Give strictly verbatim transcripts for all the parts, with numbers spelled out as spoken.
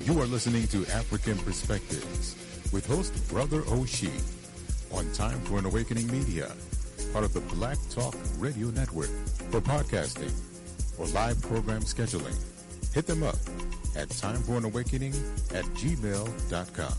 You are listening to African Perspectives with host Brother Oshie on Time for an Awakening Media, part of the Black Talk Radio Network. For podcasting or live program scheduling, hit them up at timeforanawakening at gmail dot com.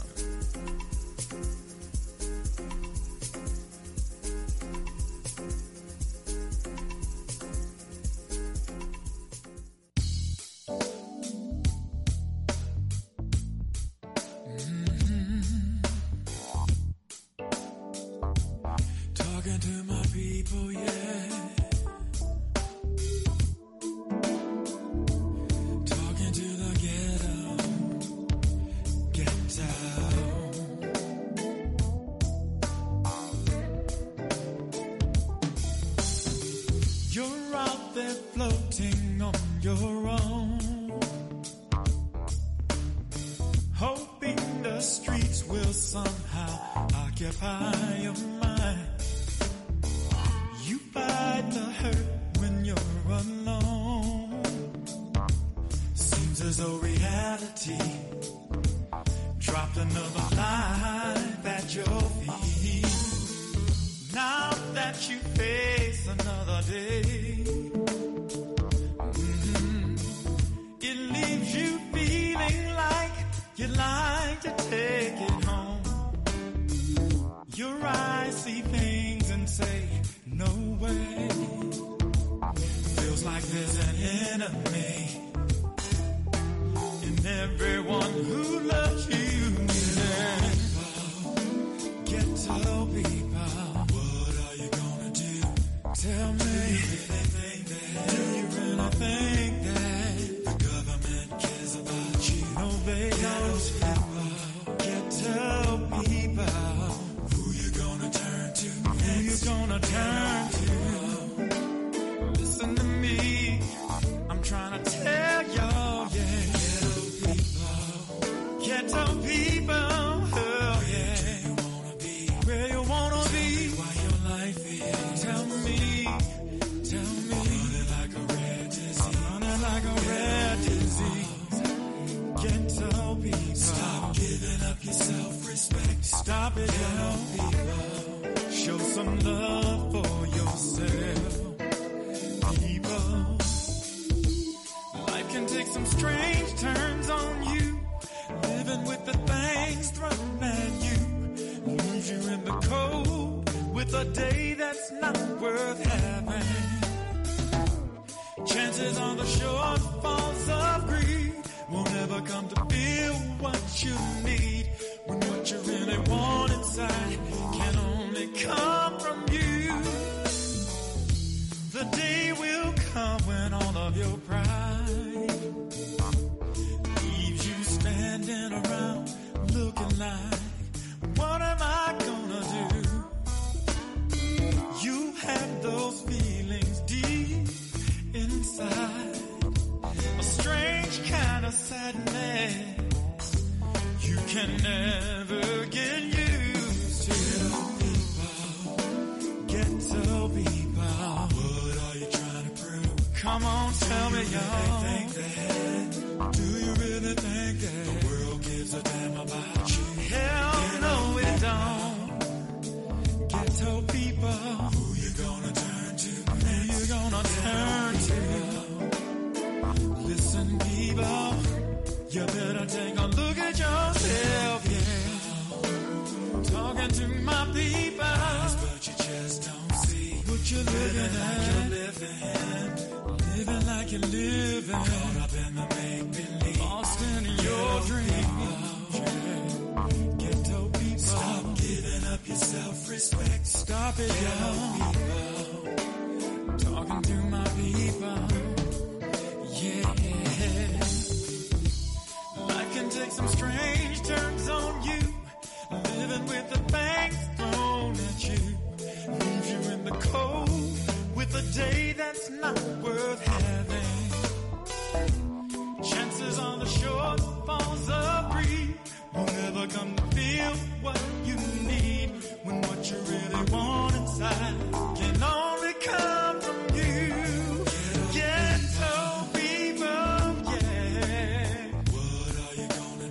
Ghetto people, yeah. What are you gonna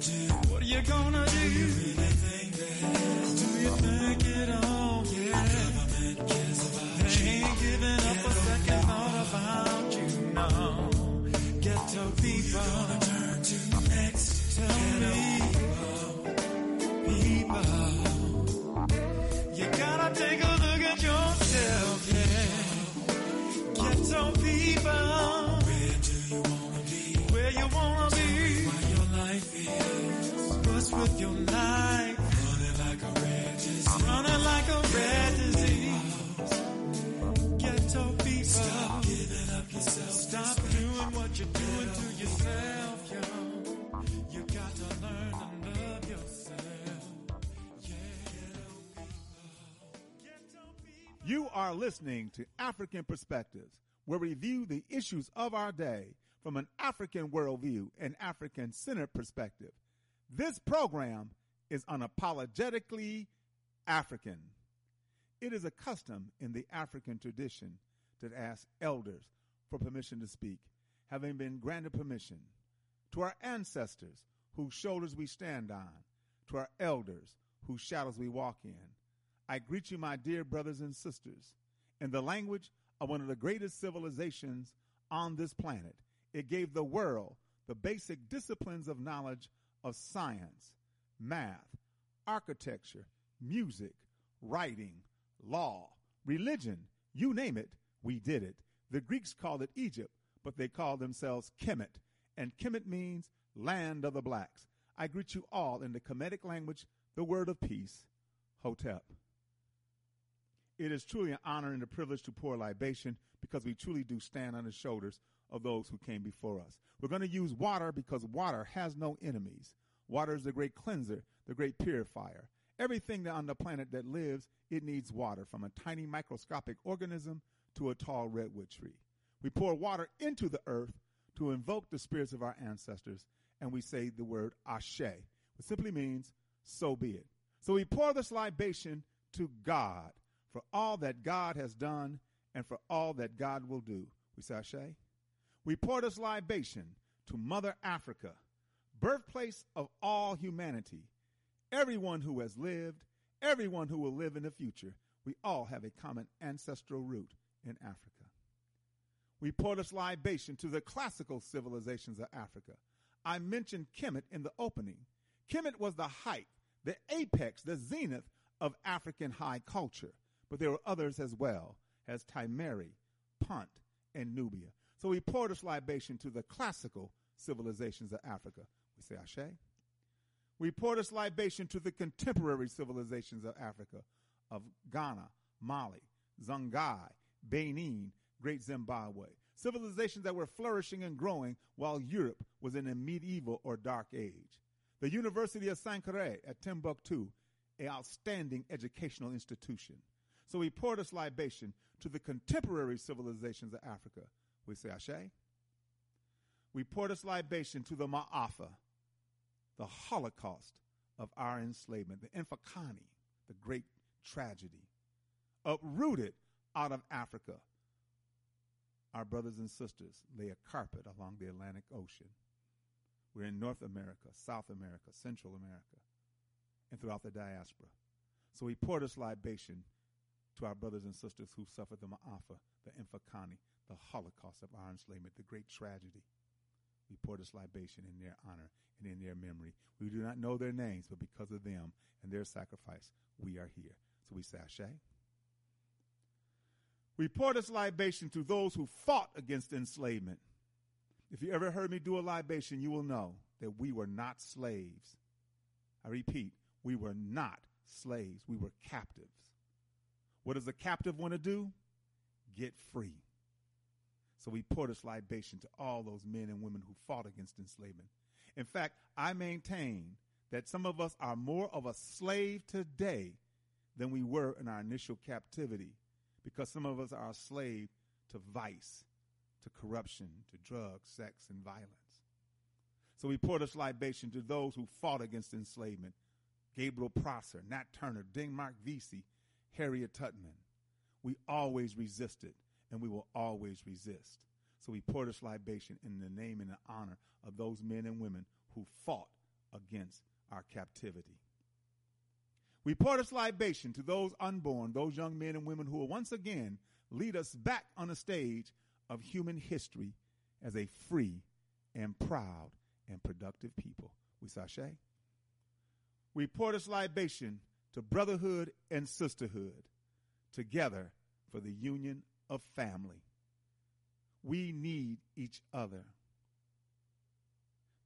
you wanna be. Why your life is. What's with your life? Running like a red disease. Running like a red disease. Ghetto people. Stop giving up yourself. Stop doing what you're doing to yourself, yo. You got to learn to love yourself. Yeah. Ghetto people. You are listening to African Perspectives, where we view the issues of our day from an African worldview and African-centered perspective. This program is unapologetically African. It is a custom in the African tradition to ask elders for permission to speak, having been granted permission. To our ancestors, whose shoulders we stand on, to our elders, whose shadows we walk in, I greet you, my dear brothers and sisters, in the language of one of the greatest civilizations on this planet. It gave the world the basic disciplines of knowledge of science, math, architecture, music, writing, law, religion, you name it, we did it. The Greeks called it Egypt, but they called themselves Kemet, and Kemet means land of the blacks. I greet you all in the Kemetic language, the word of peace, Hotep. It is truly an honor and a privilege to pour libation because we truly do stand on the shoulders of those who came before us. We're going to use water because water has no enemies. Water is the great cleanser, the great purifier. Everything on the planet that lives, it needs water, from a tiny microscopic organism to a tall redwood tree. We pour water into the earth to invoke the spirits of our ancestors, and we say the word Ashe, which simply means, so be it. So we pour this libation to God for all that God has done and for all that God will do. We say Ashe. We pour this libation to Mother Africa, birthplace of all humanity, everyone who has lived, everyone who will live in the future. We all have a common ancestral root in Africa. We pour this libation to the classical civilizations of Africa. I mentioned Kemet in the opening. Kemet was the height, the apex, the zenith of African high culture. But there were others as well, as Timeri, Punt, and Nubia. So we pour this libation to the classical civilizations of Africa. We say Ashe. We pour this libation to the contemporary civilizations of Africa, of Ghana, Mali, Songhai, Benin, Great Zimbabwe. Civilizations that were flourishing and growing while Europe was in a medieval or dark age. The University of Sankore at Timbuktu, an outstanding educational institution. So we pour this libation to the contemporary civilizations of Africa. We say Ashe. We pour this libation to the Ma'afa, the Holocaust of our enslavement, the Infakani, the great tragedy, uprooted out of Africa. Our brothers and sisters lay a carpet along the Atlantic Ocean. We're in North America, South America, Central America, and throughout the diaspora. So we pour this libation to our brothers and sisters who suffered the Ma'afa, the Infakani, the Holocaust of our enslavement, the great tragedy. We pour this libation in their honor and in their memory. We do not know their names, but because of them and their sacrifice, we are here. So we say Ashe. We pour this libation to those who fought against enslavement. If you ever heard me do a libation, you will know that we were not slaves. I repeat, we were not slaves. We were captives. What does a captive want to do? Get free. So we pour this libation to all those men and women who fought against enslavement. In fact, I maintain that some of us are more of a slave today than we were in our initial captivity, because some of us are a slave to vice, to corruption, to drugs, sex, and violence. So we pour this libation to those who fought against enslavement. Gabriel Prosser, Nat Turner, Denmark Vesey, Harriet Tubman. We always resisted, and we will always resist. So we pour this libation in the name and the honor of those men and women who fought against our captivity. We pour this libation to those unborn, those young men and women who will once again lead us back on the stage of human history as a free and proud and productive people. We say Ashe. We pour this libation to brotherhood and sisterhood, together for the union of family. We need each other.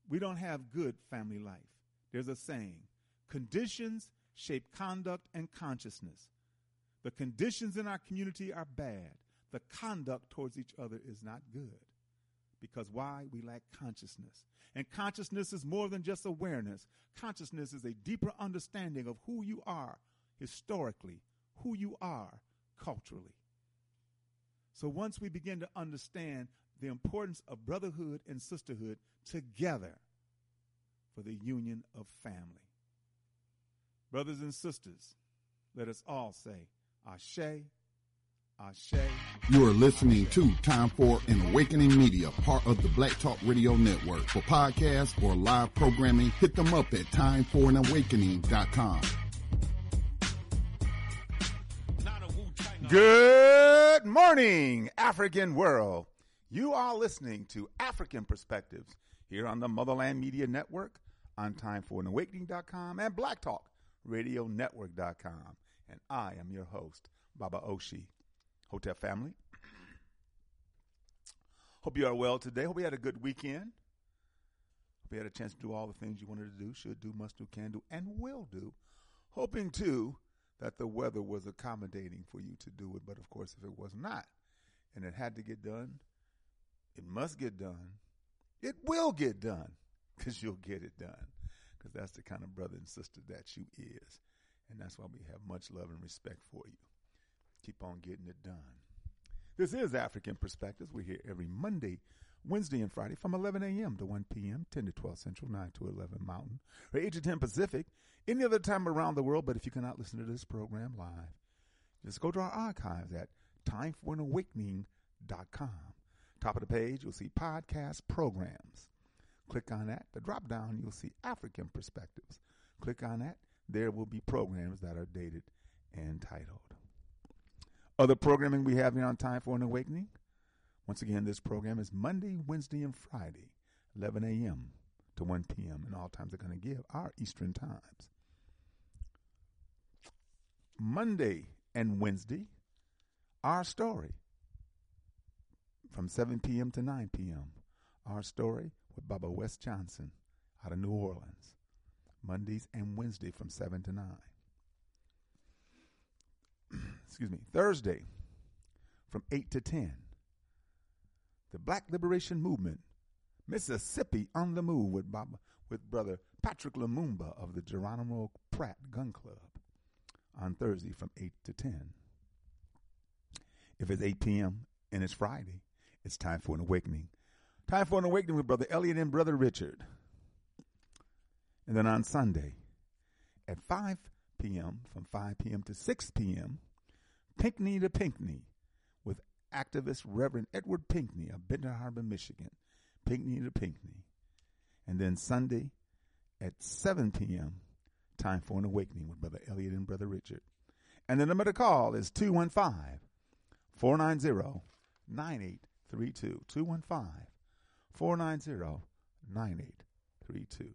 we don't have good family life. There's a saying, conditions shape conduct and consciousness. The conditions in our community are bad. The conduct towards each other is not good. Because why? We lack consciousness. And consciousness is more than just awareness. Consciousness is a deeper understanding of who you are historically, who you are culturally. So once we begin to understand the importance of brotherhood and sisterhood together for the union of family. Brothers and sisters, let us all say, Ashe, Ashe. You are listening to Time for an Awakening Media, part of the Black Talk Radio Network. For podcasts or live programming, hit them up at time for an awakening dot com. Good morning, African world. You are listening to African Perspectives here on the Motherland Media Network, on time for an awakening dot com and Black Talk Radio Network dot com. And I am your host, Baba Oshi. Hotel family, hope you are well today. Hope you had a good weekend. Hope you had a chance to do all the things you wanted to do, should do, must do, can do, and will do. Hoping, too, that the weather was accommodating for you to do it. But, of course, if it was not, and it had to get done, it must get done. It will get done, because you'll get it done, because that's the kind of brother and sister that you is. And that's why we have much love and respect for you. Keep on getting it done. This is African Perspectives. We're here every Monday, Wednesday, and Friday from eleven a.m. to one p.m., ten to twelve Central, nine to eleven Mountain, or eight to ten Pacific, any other time around the world. But if you cannot listen to this program live, just go to our archives at time for an awakening dot com. Top of the page, you'll see podcast programs. Click on that. The drop down, you'll see African Perspectives. Click on that. There will be programs that are dated and titled. Other programming we have here on Time for an Awakening. Once again, this program is Monday, Wednesday, and Friday, eleven a.m. to one p.m. And all times are going to give our Eastern times. Monday and Wednesday, Our Story, from seven p.m. to nine p.m. Our Story with Baba West Johnson out of New Orleans. Mondays and Wednesday from seven to nine. Excuse me, Thursday from eight to ten. The Black Liberation Movement, Mississippi on the Move with Baba, with Brother Patrick Lumumba of the Geronimo Pratt Gun Club on Thursday from eight to ten. If it's eight p.m. and it's Friday, it's Time for an Awakening. Time for an Awakening with Brother Elliot and Brother Richard. And then on Sunday at five p.m., from five p.m. to six p.m., Pinckney to Pinckney with activist Reverend Edward Pinckney of Benton Harbor, Michigan. Pinckney to Pinckney. And then Sunday at seven p.m., Time for an Awakening with Brother Elliot and Brother Richard. And the number to call is two one five, four nine zero, nine eight three two. two one five, four nine zero, nine eight three two.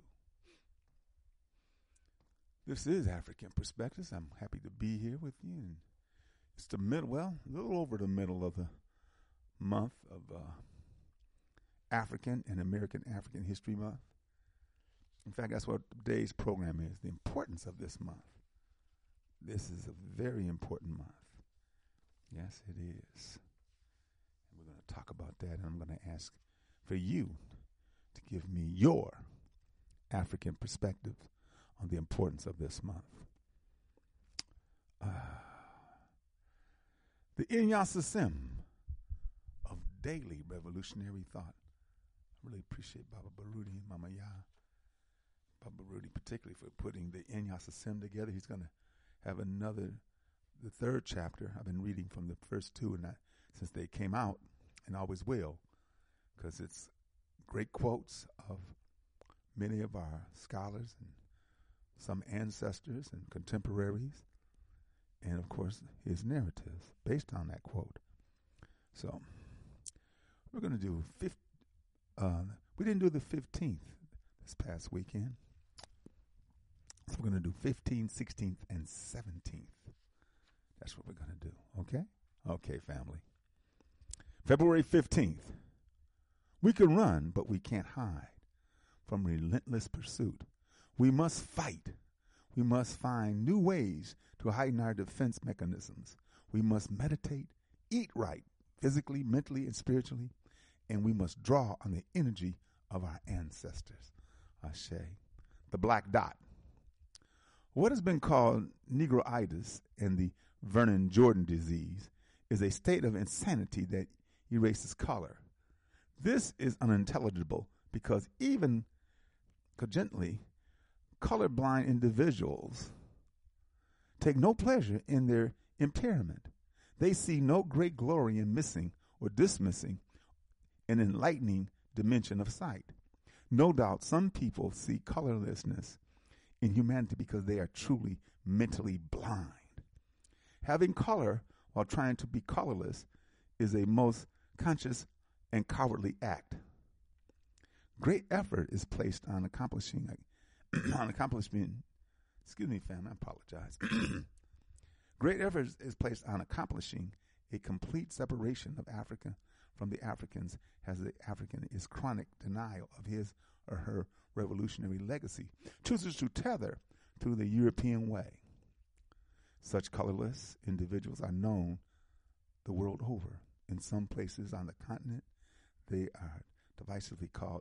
This is African Perspectives. I'm happy to be here with you. And it's the middle, well, a little over the middle of the month of uh, African and American African History Month. In fact, that's what today's program is, the importance of this month. This is a very important month. Yes, it is. And we're going to talk about that, and I'm going to ask for you to give me your African perspective on the importance of this month. Uh, the Inyasasim of daily revolutionary thought. I really appreciate Baba Baruti and Mama Ya. Baba Baruti particularly for putting the Inyasasim together. He's going to have another, the third chapter. I've been reading from the first two and I, since they came out, and always will, because it's great quotes of many of our scholars and some ancestors and contemporaries, and of course his narratives based on that quote. So we're going to do fifth. Uh, we didn't do the fifteenth this past weekend, so we're going to do fifteenth, sixteenth, and seventeenth. That's what we're going to do. Okay, okay, family. February fifteenth. We can run, but we can't hide. from relentless pursuit. We must fight. We must find new ways to heighten our defense mechanisms. We must meditate, eat right, physically, mentally, and spiritually, and we must draw on the energy of our ancestors. Ashe. The black dot. What has been called negroitis and the Vernon Jordan disease is a state of insanity that erases color. This is unintelligible because even cogently, colorblind individuals take no pleasure in their impairment. They see no great glory in missing or dismissing an enlightening dimension of sight. No doubt some people see colorlessness in humanity because they are truly mentally blind. Having color while trying to be colorless is a most conscious and cowardly act. Great effort is placed on accomplishing on accomplishing excuse me, fam, I apologize. Great effort is placed on accomplishing a complete separation of Africa from the Africans, as the African is chronic denial of his or her revolutionary legacy, chooses to tether to the European way. Such colorless individuals are known the world over. In some places on the continent, they are divisively called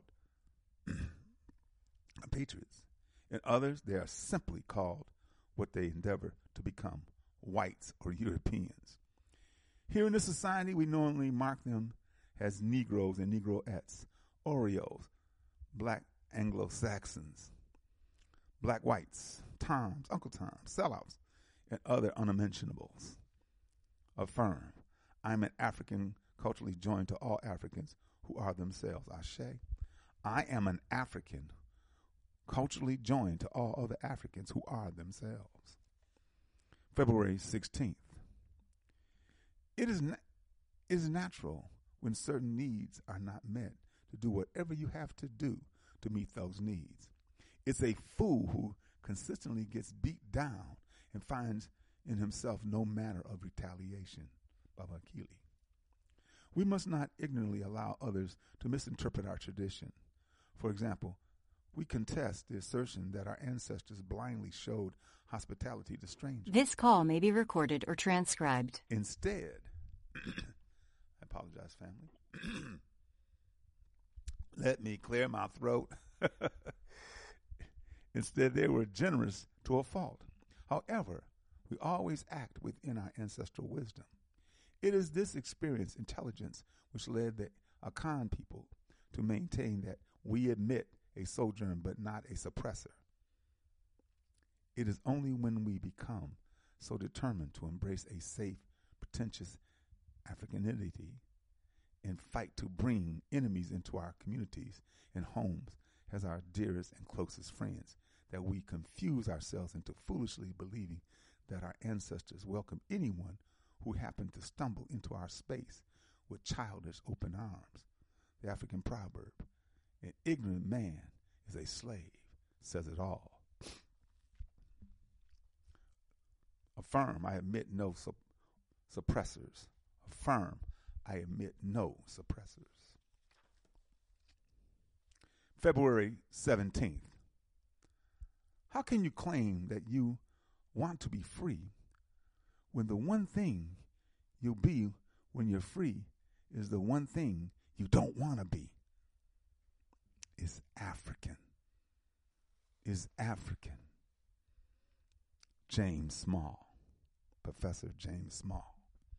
patriots. In others, they are simply called what they endeavor to become, whites or Europeans. Here in this society, we normally mark them as Negroes and Negroettes, Oreos, black Anglo-Saxons, black whites, Toms, Uncle Toms, sellouts, and other unmentionables. Affirm, I'm an African culturally joined to all Africans who are themselves. Ashe. I am an African culturally joined to all other Africans who are themselves. February sixteenth. It is, na- it is natural when certain needs are not met to do whatever you have to do to meet those needs. It's a fool who consistently gets beat down and finds in himself no manner of retaliation. Baba Akili. We must not ignorantly allow others to misinterpret our tradition. For example, we contest the assertion that our ancestors blindly showed hospitality to strangers. This call may be recorded or transcribed. Instead, I apologize, family. Let me clear my throat. Instead, they were generous to a fault. However, we always act within our ancestral wisdom. It is this experience, intelligence, which led the Akan people to maintain that we admit a sojourn but not a suppressor. It is only when we become so determined to embrace a safe, pretentious Africanity and fight to bring enemies into our communities and homes as our dearest and closest friends that we confuse ourselves into foolishly believing that our ancestors welcome anyone who happened to stumble into our space with childish open arms. The African proverb, an ignorant man is a slave, says it all. Affirm, I admit no sup- suppressors. Affirm, I admit no suppressors. February seventeenth. How can you claim that you want to be free when the one thing you'll be when you're free is the one thing you don't want to be? Is African. Is African. James Small, Professor James Small.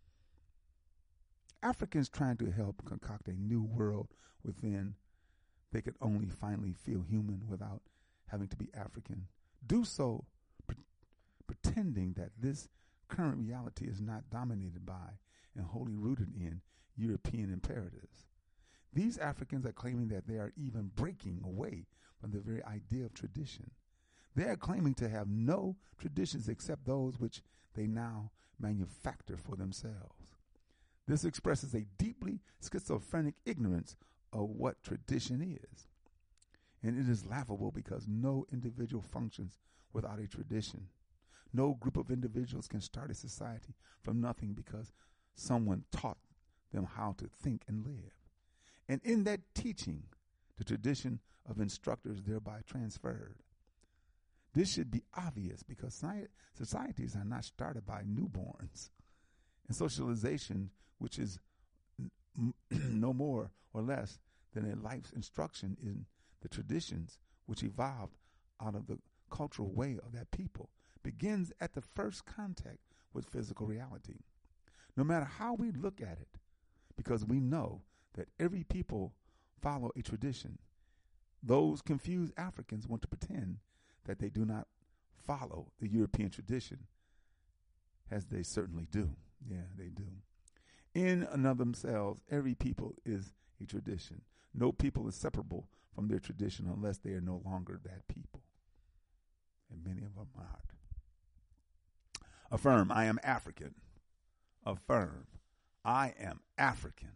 Africans trying to help concoct a new world within they could only finally feel human without having to be African, do so pre- pretending that this current reality is not dominated by and wholly rooted in European imperatives. These Africans are claiming that they are even breaking away from the very idea of tradition. They are claiming to have no traditions except those which they now manufacture for themselves. This expresses a deeply schizophrenic ignorance of what tradition is. And it is laughable because no individual functions without a tradition. No group of individuals can start a society from nothing because someone taught them how to think and live. And in that teaching, the tradition of instructors thereby transferred. This should be obvious because sci- societies are not started by newborns. And socialization, which is n- no more or less than a life's instruction in the traditions which evolved out of the cultural way of that people, begins at the first contact with physical reality. No matter how we look at it, because we know that every people follow a tradition, those confused Africans want to pretend that they do not follow the European tradition, as they certainly do. Yeah, they do. In and of themselves, every people is a tradition. No people is separable from their tradition unless they are no longer that people. And many of them aren't. Affirm, I am African. Affirm, I am African.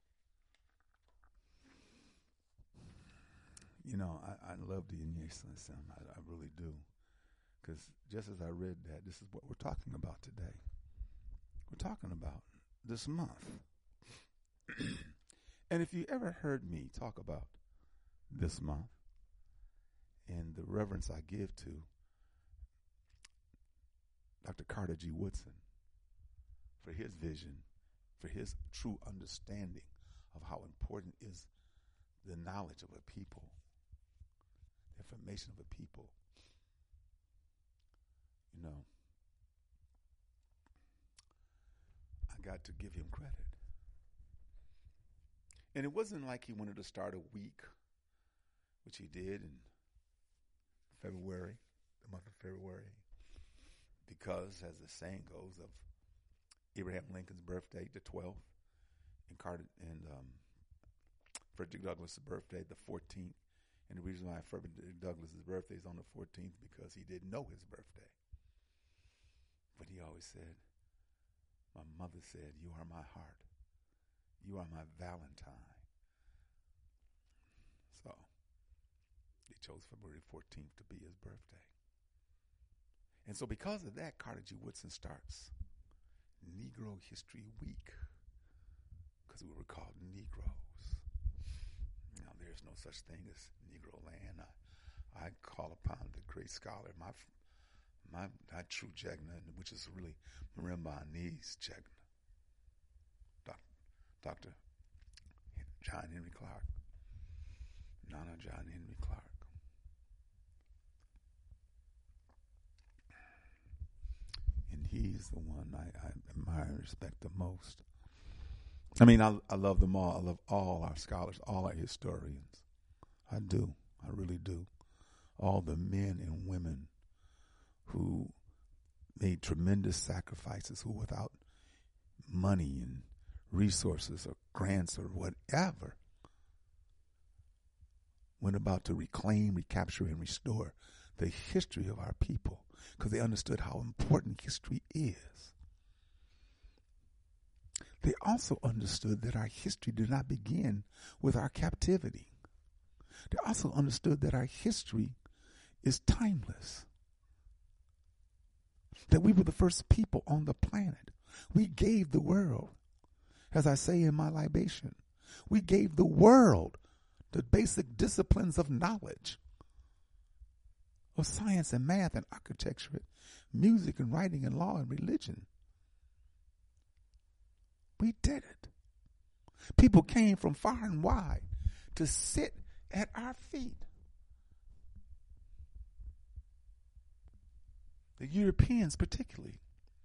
You know, I, I love the Inyesan. I, I really do. Because just as I read that, this is what we're talking about today. We're talking about this month. And if you ever heard me talk about this month and the reverence I give to Doctor Carter G. Woodson for his vision, for his true understanding of how important is the knowledge of a people, the information of a people. You know, I got to give him credit. And it wasn't like he wanted to start a week, which he did in February, the month of February, because, as the saying goes, of Abraham Lincoln's birthday, the twelfth, and Carter and um, Frederick Douglass' birthday, the fourteenth. And the reason why Frederick Douglass' birthday is on the fourteenth because he didn't know his birthday. But he always said, my mother said, you are my heart. You are my Valentine. So they chose February fourteenth to be his birthday. And so because of that, Carter G. Woodson starts Negro History Week, because we were called Negroes. Now, there's no such thing as Negro land. I, I call upon the great scholar, my my, my true Jegna, which is really Marimba Anise Jegna, Doc, Doctor John Henry Clark, Nana John Henry Clark. And he's the one I, I admire and respect the most. I mean, I, I love them all. I love all our scholars, all our historians. I do. I really do. All the men and women who made tremendous sacrifices, who without money and resources or grants or whatever, went about to reclaim, recapture, and restore the history of our people, because they understood how important history is. They also understood that our history did not begin with our captivity. They also understood that our history is timeless. That we were the first people on the planet. We gave the world, as I say in my libation, we gave the world the basic disciplines of knowledge, of science and math and architecture, music and writing and law and religion. We did it. People came from far and wide to sit at our feet. The Europeans particularly.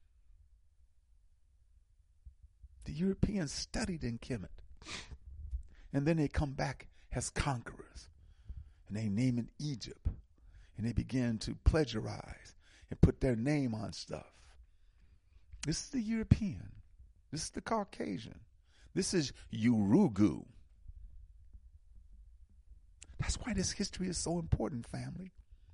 The Europeans studied in Kemet. And then they come back as conquerors. And they name it Egypt. And they begin to plagiarize and put their name on stuff. This is the European. This is the Caucasian. This is Urugu. That's why this history is so important, family.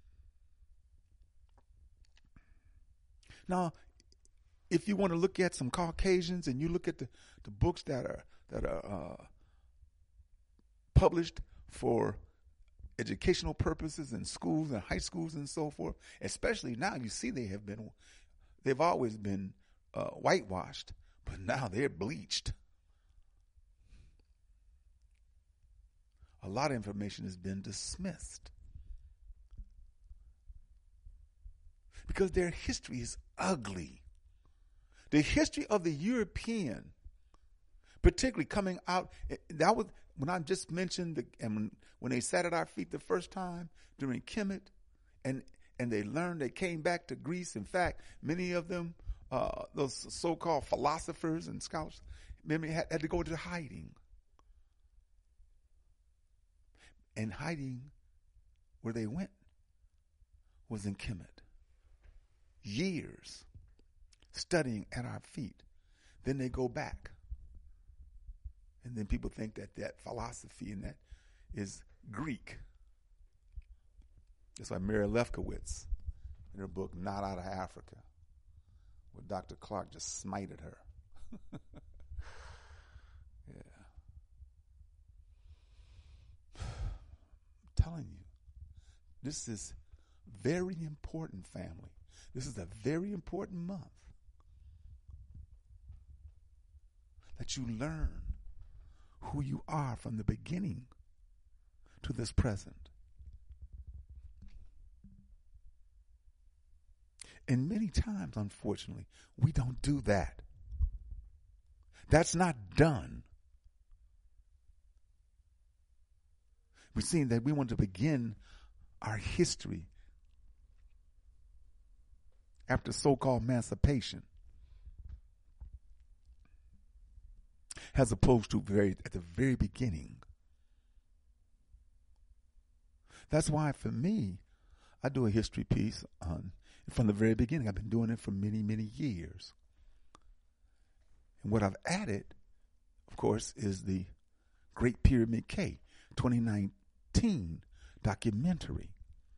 Now, if you want to look at some Caucasians and you look at the, the books that are that are uh, published for educational purposes in schools and high schools and so forth, especially now, you see they have been, they've always been uh, whitewashed, but now they're bleached. a lot of information has been dismissed. Because their history is ugly. The history of the European, particularly coming out, that was when I just mentioned, the, and when, when they sat at our feet the first time during Kemet, and, and they learned, they came back to Greece. In fact, many of them, uh, those so-called philosophers and scholars, many had, had to go into hiding. And hiding, where they went, was in Kemet. Years studying at our feet. Then they go back. And then people think that that philosophy and that is Greek. That's why Mary Lefkowitz, in her book, Not Out of Africa, where Doctor Clark just smited her. Yeah. I'm telling you, this is very important, family. This is a very important month that you learn who you are from the beginning to this present. And many times, unfortunately, we don't do that. That's not done. We're seeing that we want to begin our history after so-called emancipation, as opposed to very at the very beginning. That's why, for me, I do a history piece on from the very beginning. I've been doing it for many, many years. And what I've added, of course, is the Great Pyramid Cay twenty nineteen documentary.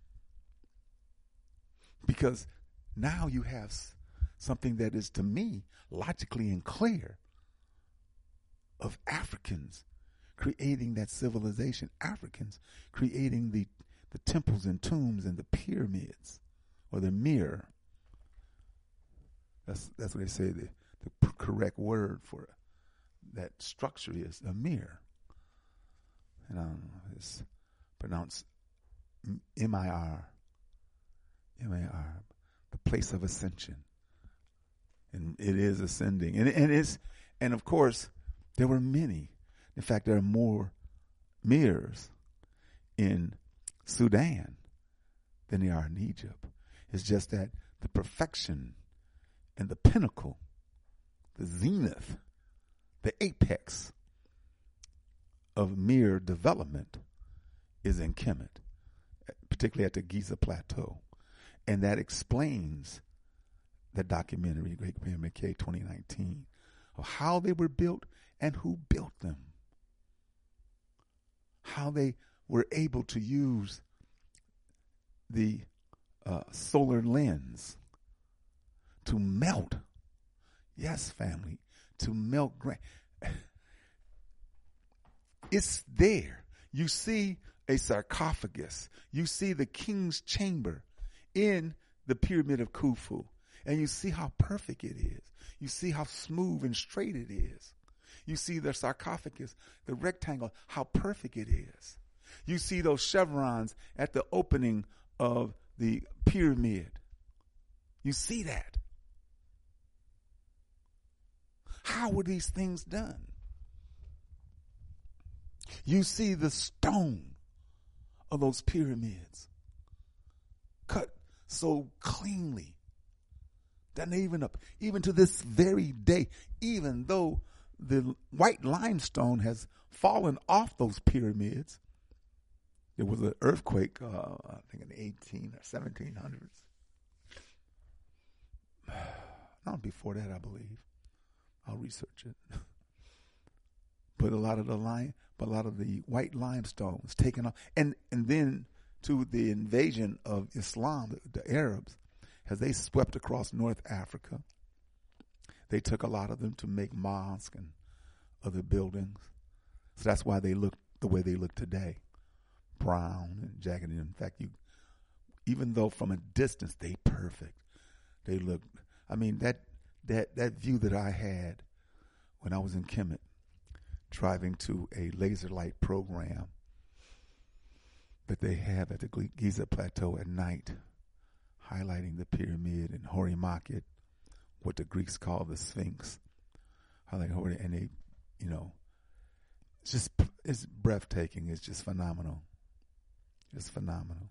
Because now you have something that is, to me, logically and clear of Africans creating that civilization, Africans creating the, the temples and tombs and the pyramids, or the mirror. That's that's what they say the, the p- correct word for that structure is, a mirror. And I don't know, it's pronounced M I R. M I R. The place of ascension. And it is ascending. And, and it's, and of course, there were many. In fact, there are more mirrors in Sudan than there are in Egypt. It's just that the perfection and the pinnacle, the zenith, the apex of mirror development is in Kemet, particularly at the Giza Plateau. And that explains the documentary, Great Pyramid Cay twenty nineteen, of how they were built and who built them. How they were able to use the uh, solar lens to melt. Yes, family, to melt. Gra- it's there. You see a sarcophagus. You see the king's chamber in the Pyramid of Khufu. And you see how perfect it is. You see how smooth and straight it is. You see the sarcophagus, the rectangle, how perfect it is. You see those chevrons at the opening of the pyramid. You see that. How were these things done? You see the stone of those pyramids cut so cleanly. That even up, even to this very day, even though the white limestone has fallen off those pyramids, there was an earthquake, uh, I think in the eighteen or seventeen hundreds. Not before that, I believe. I'll research it. But a lot of the line, but a lot of the white limestone was taken off, and and then to the invasion of Islam, the, the Arabs, as they swept across North Africa, they took a lot of them to make mosques and other buildings. So that's why they look the way they look today, brown and jagged. In fact, you, even though from a distance they perfect, they look. I mean that that that view that I had when I was in Kemet, driving to a laser light program that they have at the Giza Plateau at night, highlighting the pyramid and Hori Makhet, what the Greeks call the Sphinx. Highlighting Hori, and they, you know, it's just, it's breathtaking. It's just phenomenal. It's phenomenal.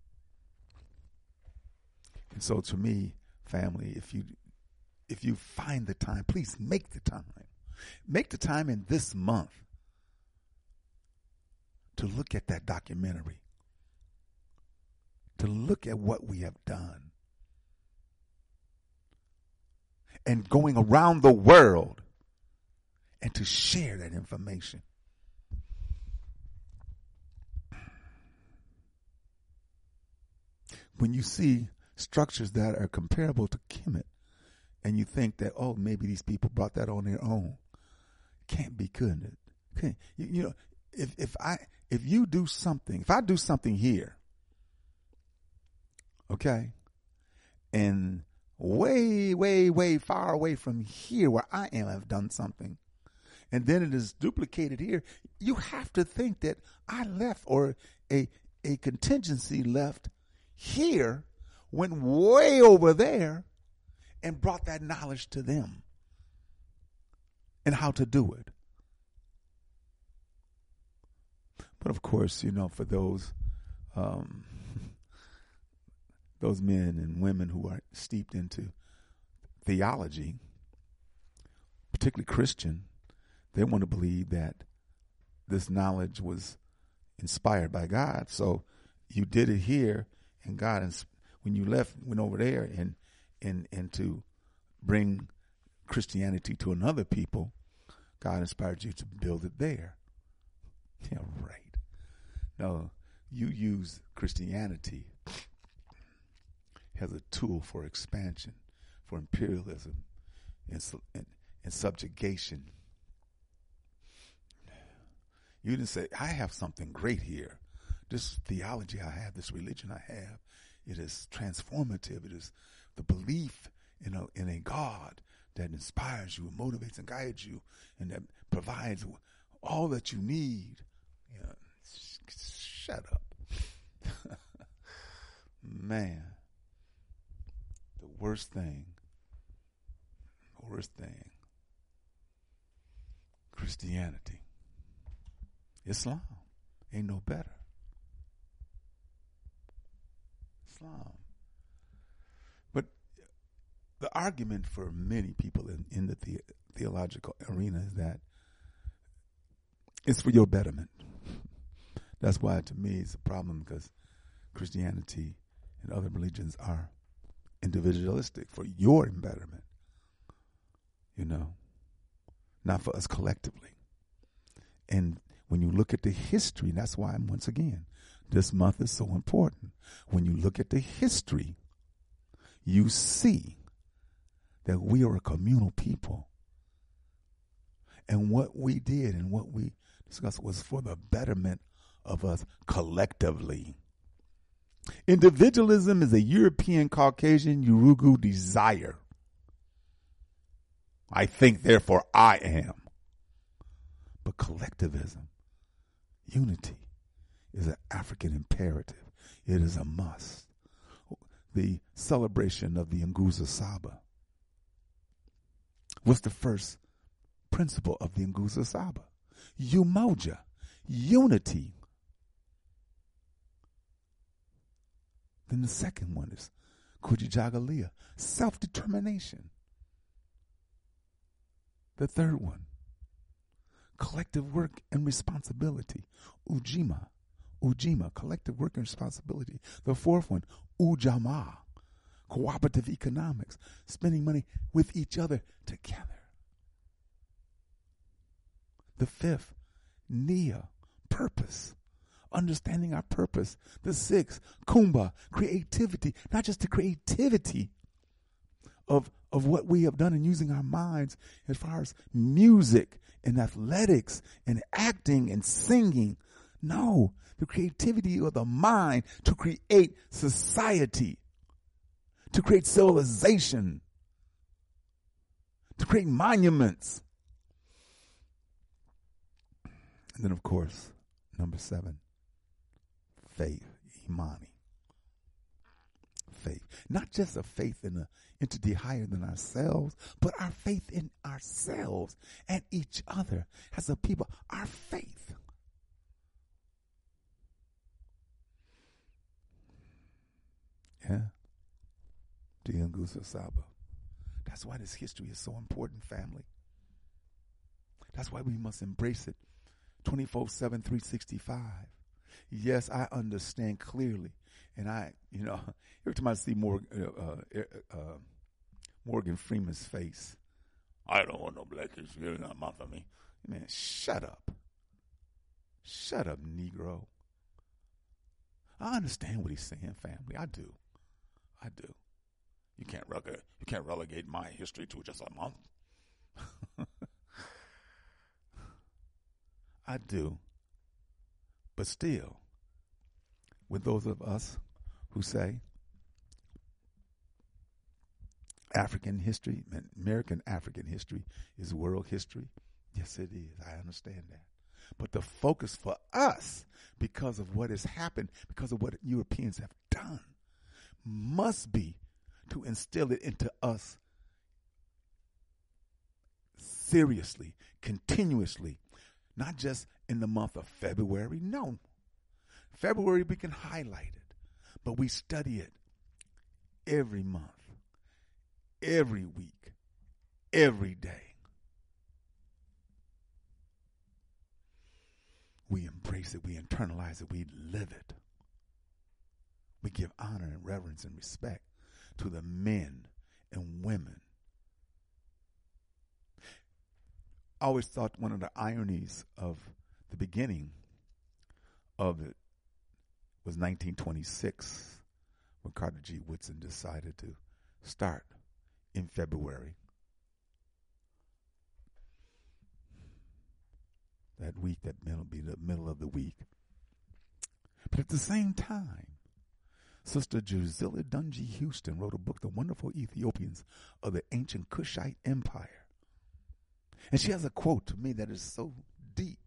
And so to me, family, if you if you find the time, please make the time. Make the time in this month to look at that documentary, to look at what we have done, and going around the world and to share that information. When you see structures that are comparable to Kemet, and you think that, oh, maybe these people brought that on their own, can't be, couldn't it? Can't, you, you know, if if I if you do something, if I do something here, okay, and way, way, way far away from here where I am, I've done something, and then it is duplicated here, you have to think that I left, or a a contingency left here, went way over there and brought that knowledge to them and how to do it. But of course, you know, for those um, those men and women who are steeped into theology, particularly Christian, they want to believe that this knowledge was inspired by God. So you did it here, and God, when you left, went over there and and and to bring Christianity to another people, God inspired you to build it there. Yeah, right. No, you use Christianity as a tool for expansion, for imperialism, and, and, and subjugation. You didn't say, I have something great here. This theology I have, this religion I have, it is transformative. It is the belief in a, in a God that inspires you, motivates and guides you, and that provides all that you need. You know, shut up. Man, the worst thing, worst thing, Christianity. Islam ain't no better. Islam. But the argument for many people in, in the, the theological arena is that it's for your betterment. That's why, to me, it's a problem, because Christianity and other religions are individualistic, for your betterment, you know, not for us collectively. And when you look at the history, that's why, once again, this month is so important. When you look at the history, you see that we are a communal people. And what we did and what we discussed was for the betterment of us collectively. Individualism is a European Caucasian Yurugu desire. I think, therefore I am. But collectivism, unity, is an African imperative. It is a must. The celebration of the Nguzo Saba was the first principle of the Nguzo Saba. Umoja, unity. Then the second one is Kujijagalia, self-determination. The third one, collective work and responsibility. Ujima, Ujima, collective work and responsibility. The fourth one, Ujamaa, cooperative economics, spending money with each other together. The fifth, Nia, purpose, understanding our purpose. The sixth, Kumba, creativity, not just the creativity of of what we have done in using our minds as far as music and athletics and acting and singing. No, the creativity of the mind to create society, to create civilization, to create monuments. And then, of course, number seven, faith, Imani. Faith. Not just a faith in an entity higher than ourselves, but our faith in ourselves and each other as a people. Our faith. Yeah. Diangusa Saba. That's why this history is so important, family. That's why we must embrace it twenty-four seven, three sixty-five. Yes, I understand clearly. And I, you know, every time I see Morgan, uh, uh, uh, Morgan Freeman's face, I don't want no black history. It's not for me. Man, shut up. Shut up, Negro. I understand what he's saying, family. I do. I do. You can't relegate, you can't relegate my history to just a month. I do. But still, with those of us who say African history, American African history is world history, yes, it is. I understand that. But the focus for us, because of what has happened, because of what Europeans have done, must be to instill it into us seriously, continuously, not just in the month of February. No. February, we can highlight it, but we study it every month, every week, every day. We embrace it, we internalize it, we live it. We give honor and reverence and respect to the men and women. I always thought one of the ironies of the beginning of it was nineteen twenty-six, when Carter G. Woodson decided to start in February. That week, that will be the middle of the week. But at the same time, Sister Drusilla Dunjee Houston wrote a book, The Wonderful Ethiopians of the Ancient Kushite Empire. And she has a quote to me that is so deep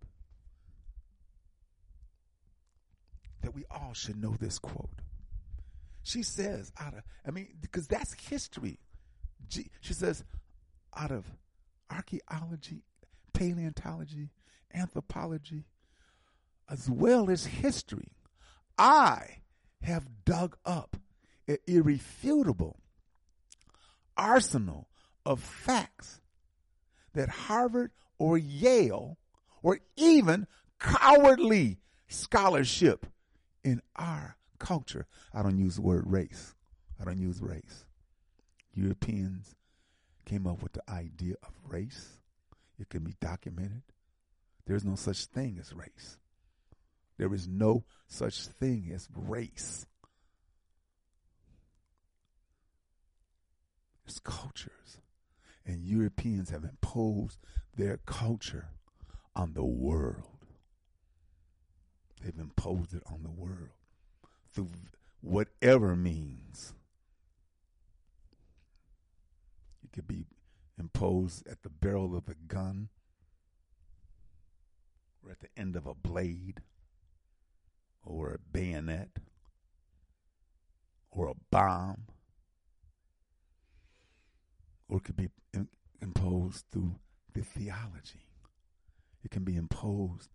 that we all should know this quote. She says, out of, I mean, because that's history. She says, out of archaeology, paleontology, anthropology, as well as history, I have dug up an irrefutable arsenal of facts that Harvard or Yale or even cowardly scholarship in our culture, I don't use the word race. I don't use race. Europeans came up with the idea of race. It can be documented. There's no such thing as race. There is no such thing as race. It's cultures. And Europeans have imposed their culture on the world. They've imposed it on the world through whatever means. It could be imposed at the barrel of a gun, or at the end of a blade, or a bayonet, or a bomb, or it could be in, imposed through the theology. It can be imposed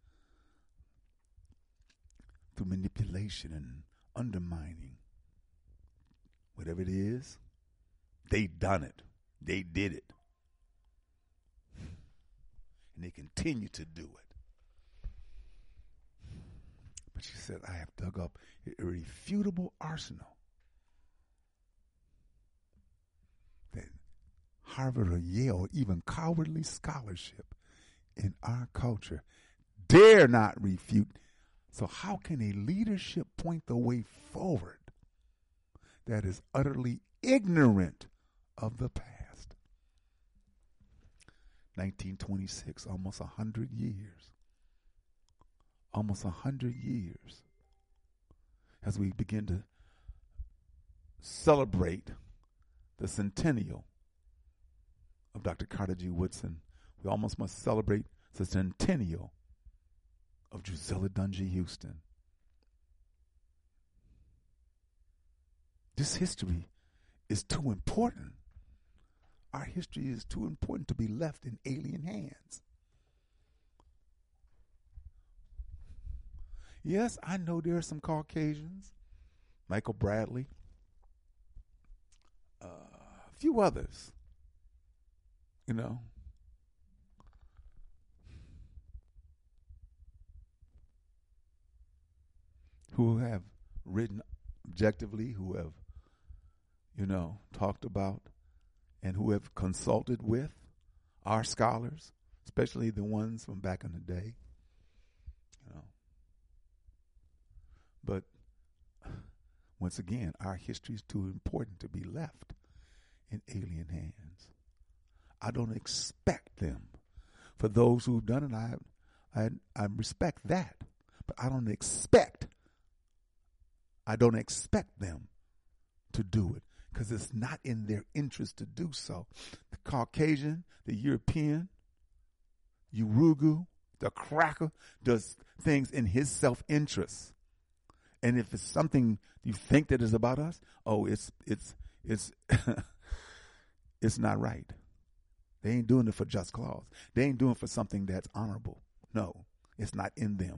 through manipulation and undermining. Whatever it is, they done it. They did it. And they continue to do it. But she said, I have dug up an irrefutable arsenal that Harvard or Yale or even cowardly scholarship in our culture dare not refute. So how can a leadership point the way forward that is utterly ignorant of the past? nineteen twenty-six, almost a hundred years. Almost a hundred years. As we begin to celebrate the centennial of Doctor Carter G. Woodson, we almost must celebrate the centennial of Drusilla Dunjee Houston. This history is too important. Our history is too important to be left in alien hands. Yes, I know there are some Caucasians, Michael Bradley, uh, a few others, you know, who have written objectively, who have, you know, talked about and who have consulted with our scholars, especially the ones from back in the day, you know. But once again, our history is too important to be left in alien hands. I don't expect them. For those who've done it, I, I, I respect that. But I don't expect, I don't expect them to do it because it's not in their interest to do so. The Caucasian, the European, Urugu, the cracker does things in his self-interest. And if it's something you think that is about us, oh, it's it's it's it's not right. They ain't doing it for just cause. They ain't doing it for something that's honorable. No, it's not in them.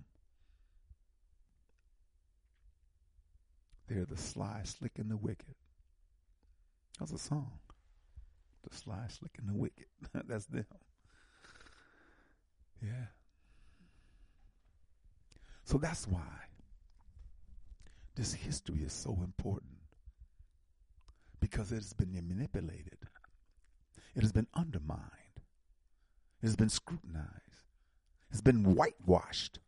They're the sly, slick, and the wicked. That's a song. The sly, slick, and the wicked. That's them. Yeah. So that's why this history is so important, because it has been manipulated. It has been undermined. It has been scrutinized. It's been whitewashed.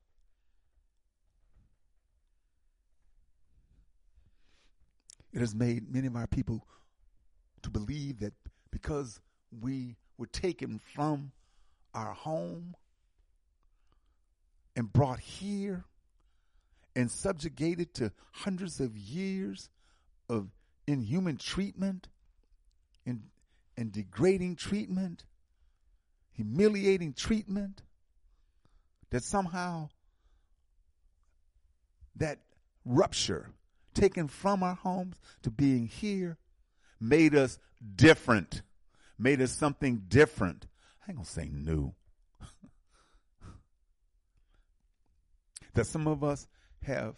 It has made many of our people to believe that because we were taken from our home and brought here and subjugated to hundreds of years of inhuman treatment and, and degrading treatment, humiliating treatment, that somehow that rupture taken from our homes to being here made us different, made us something different. I ain't gonna say new. That some of us have,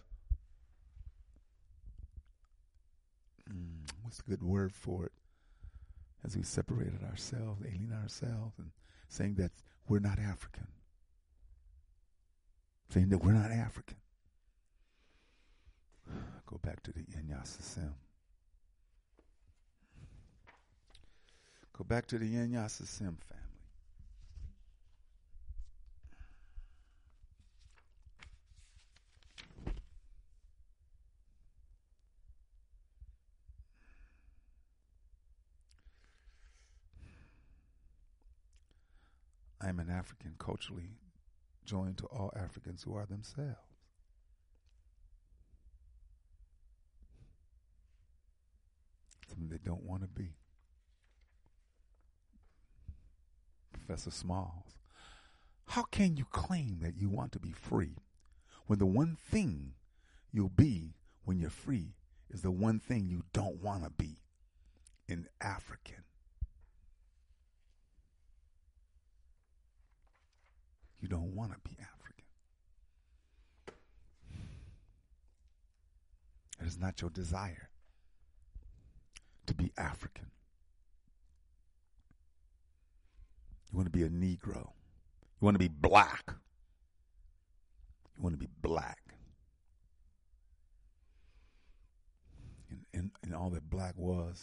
mm, what's a good word for it, as we separated ourselves, alienated ourselves, and saying that we're not African. Saying that we're not African. Go back to the Inyasasim. Go back to the Inyasasim family. I am an African culturally joined to all Africans who are themselves. Something they don't want to be. Professor Smalls, how can you claim that you want to be free when the one thing you'll be when you're free is the one thing you don't want to be in African? You don't want to be African. It is not your desire to be African. You want to be a Negro. You want to be black. You want to be black. And, and, and all that black was,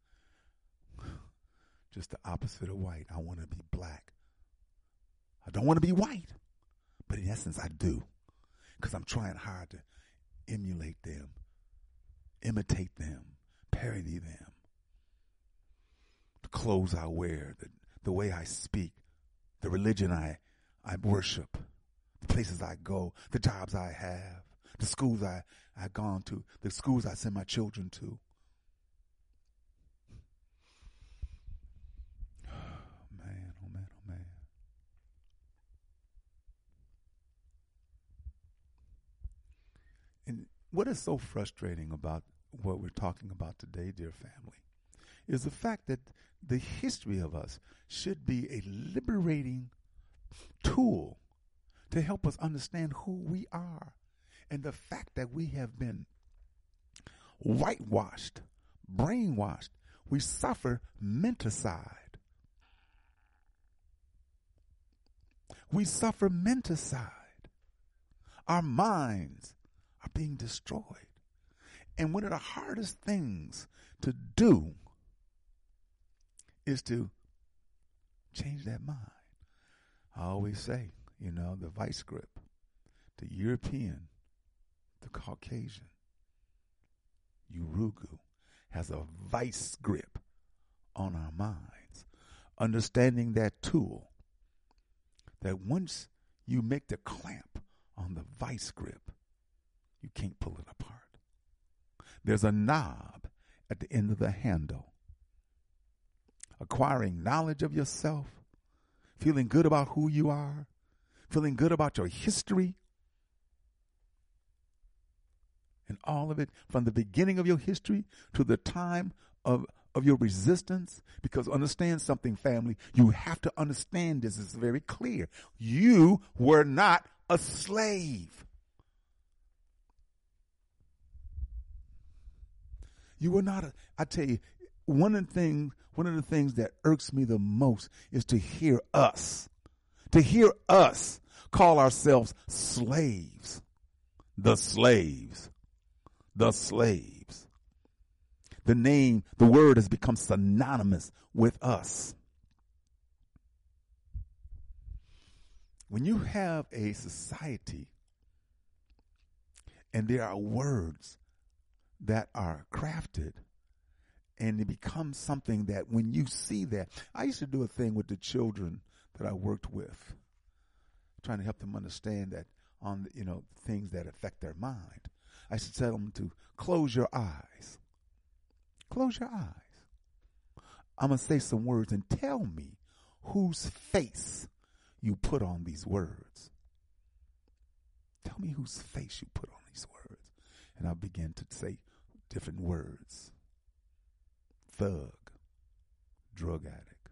just the opposite of white. I want to be black. I don't want to be white, but in essence I do, because I'm trying hard to emulate them, imitate them, parody them. The clothes I wear, the, the way I speak, the religion I, I worship, the places I go, the jobs I have, the schools I, I've gone to, the schools I send my children to. Man, oh man, oh man. And what is so frustrating about what we're talking about today, dear family, is the fact that the history of us should be a liberating tool to help us understand who we are, and the fact that we have been whitewashed, brainwashed. We suffer menticide. We suffer menticide. Our minds are being destroyed. And one of the hardest things to do is to change that mind. I always say, you know, the vice grip, the European, the Caucasian, Urugu, has a vice grip on our minds. Understanding that tool, that once you make the clamp on the vice grip, you can't pull it apart. There's a knob at the end of the handle. Acquiring knowledge of yourself, feeling good about who you are, feeling good about your history, and all of it from the beginning of your history to the time of, of your resistance. Because understand something, family, you have to understand this. It's very clear. You were not a slave. You were not a, I tell you, one of the things, one of the things that irks me the most is to hear us, to hear us call ourselves slaves, the slaves. The slaves. The name, the word has become synonymous with us. When you have a society and there are words that are crafted and it becomes something that when you see that, I used to do a thing with the children that I worked with, trying to help them understand that on, you know, things that affect their mind. I should tell them to close your eyes. Close your eyes. I'm going to say some words and tell me whose face you put on these words. Tell me whose face you put on these words. And I'll begin to say different words. Thug, drug addict,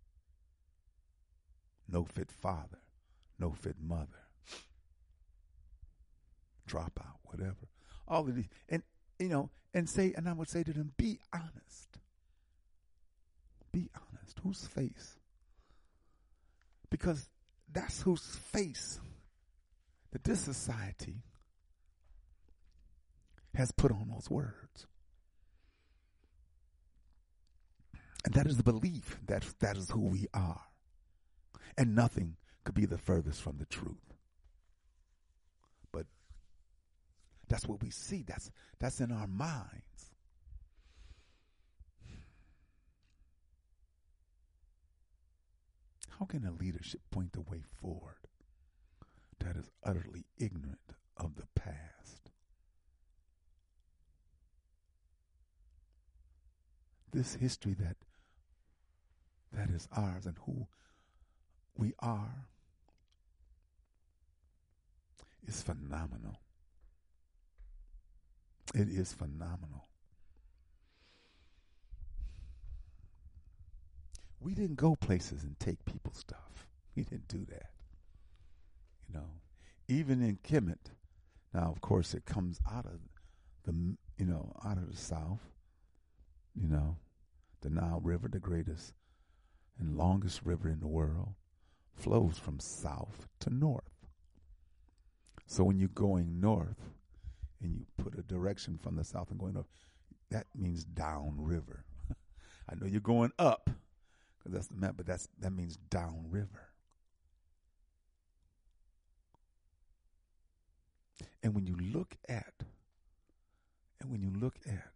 no fit father, no fit mother, dropout, whatever. All of these, and you know, and say, and I would say to them, be honest. Be honest. Whose face? Because that's whose face that this society has put on those words. And that is the belief that that is who we are. And nothing could be the furthest from the truth. But that's what we see. That's that's in our minds. How can a leadership point the way forward that is utterly ignorant of the past? This history that that is ours and who we are is phenomenal. It is phenomenal. We didn't go places and take people's stuff. We didn't do that. You know, even in Kemet, now of course it comes out of the, you know, out of the South, you know, the Nile River, the greatest and longest river in the world, flows from south to north. So when you're going north and you put a direction from the south and going north, that means down river. I know you're going up because that's the map, but that's that means down river. And when you look at, and when you look at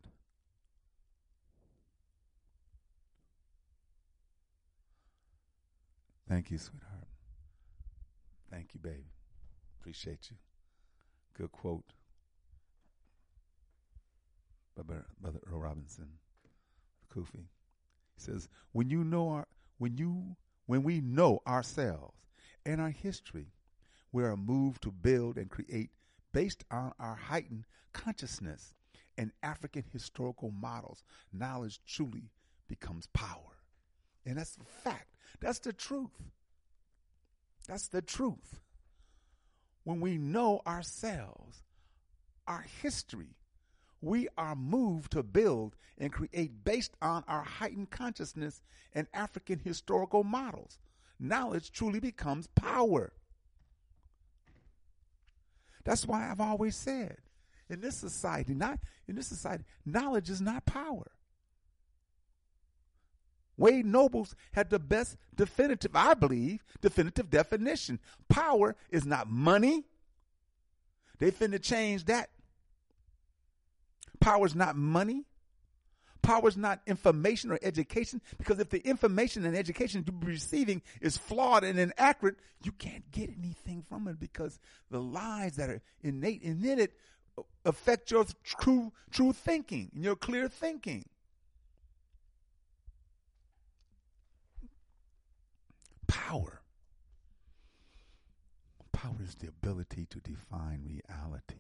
Thank you, sweetheart. Thank you, baby. Appreciate you. Good quote. Brother, Brother Earl Robinson, Kofi. He says, when you know our, when you, when we know ourselves and our history, we are moved to build and create based on our heightened consciousness and African historical models, knowledge truly becomes power. And that's a fact. That's the truth. That's the truth. When we know ourselves, our history, we are moved to build and create based on our heightened consciousness and African historical models. Knowledge truly becomes power. That's why I've always said, in this society, not in this society, knowledge is not power. Wade Nobles had the best definitive, I believe, definitive definition. Power is not money. They finna change that. Power is not money. Power is not information or education, because if the information and education you're receiving is flawed and inaccurate, you can't get anything from it, because the lies that are innate in it affect your true, true thinking and your clear thinking. Power. Power is the ability to define reality.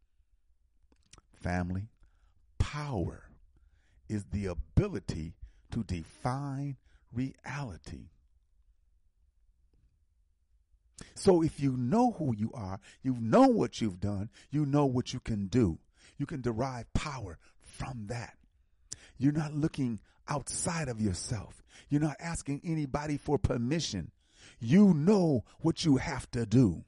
Family, power is the ability to define reality. So if you know who you are, you know what you've done, you know what you can do. You can derive power from that. You're not looking outside of yourself. You're not asking anybody for permission. You know what you have to do.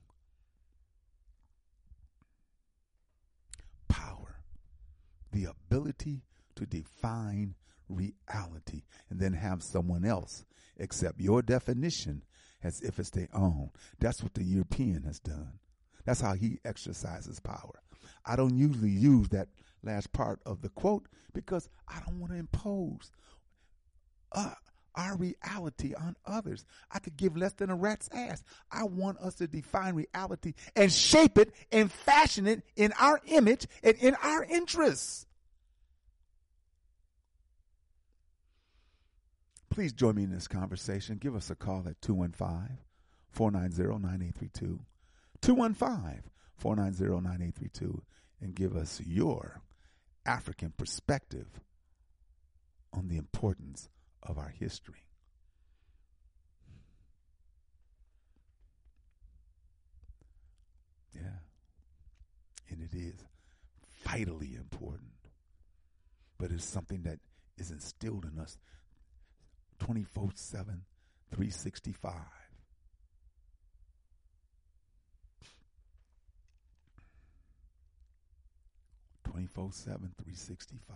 Power, the ability to define reality and then have someone else accept your definition as if it's their own. That's what the European has done. That's how he exercises power. I don't usually use that last part of the quote because I don't want to impose uh, our reality on others. I could give less than a rat's ass. I want us to define reality and shape it and fashion it in our image and in our interests. Please join me in this conversation. Give us a call at two one five, four nine zero, nine eight three two. two one five, four nine zero, nine eight three two. And give us your African perspective on the importance of our history. Yeah. And it is vitally important. But it's something that is instilled in us twenty-four seven, three sixty-five. twenty-four seven, three sixty-five.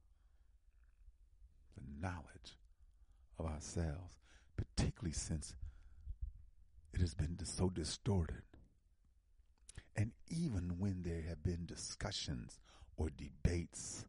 The knowledge of ourselves, particularly since it has been so distorted. And even when there have been discussions or debates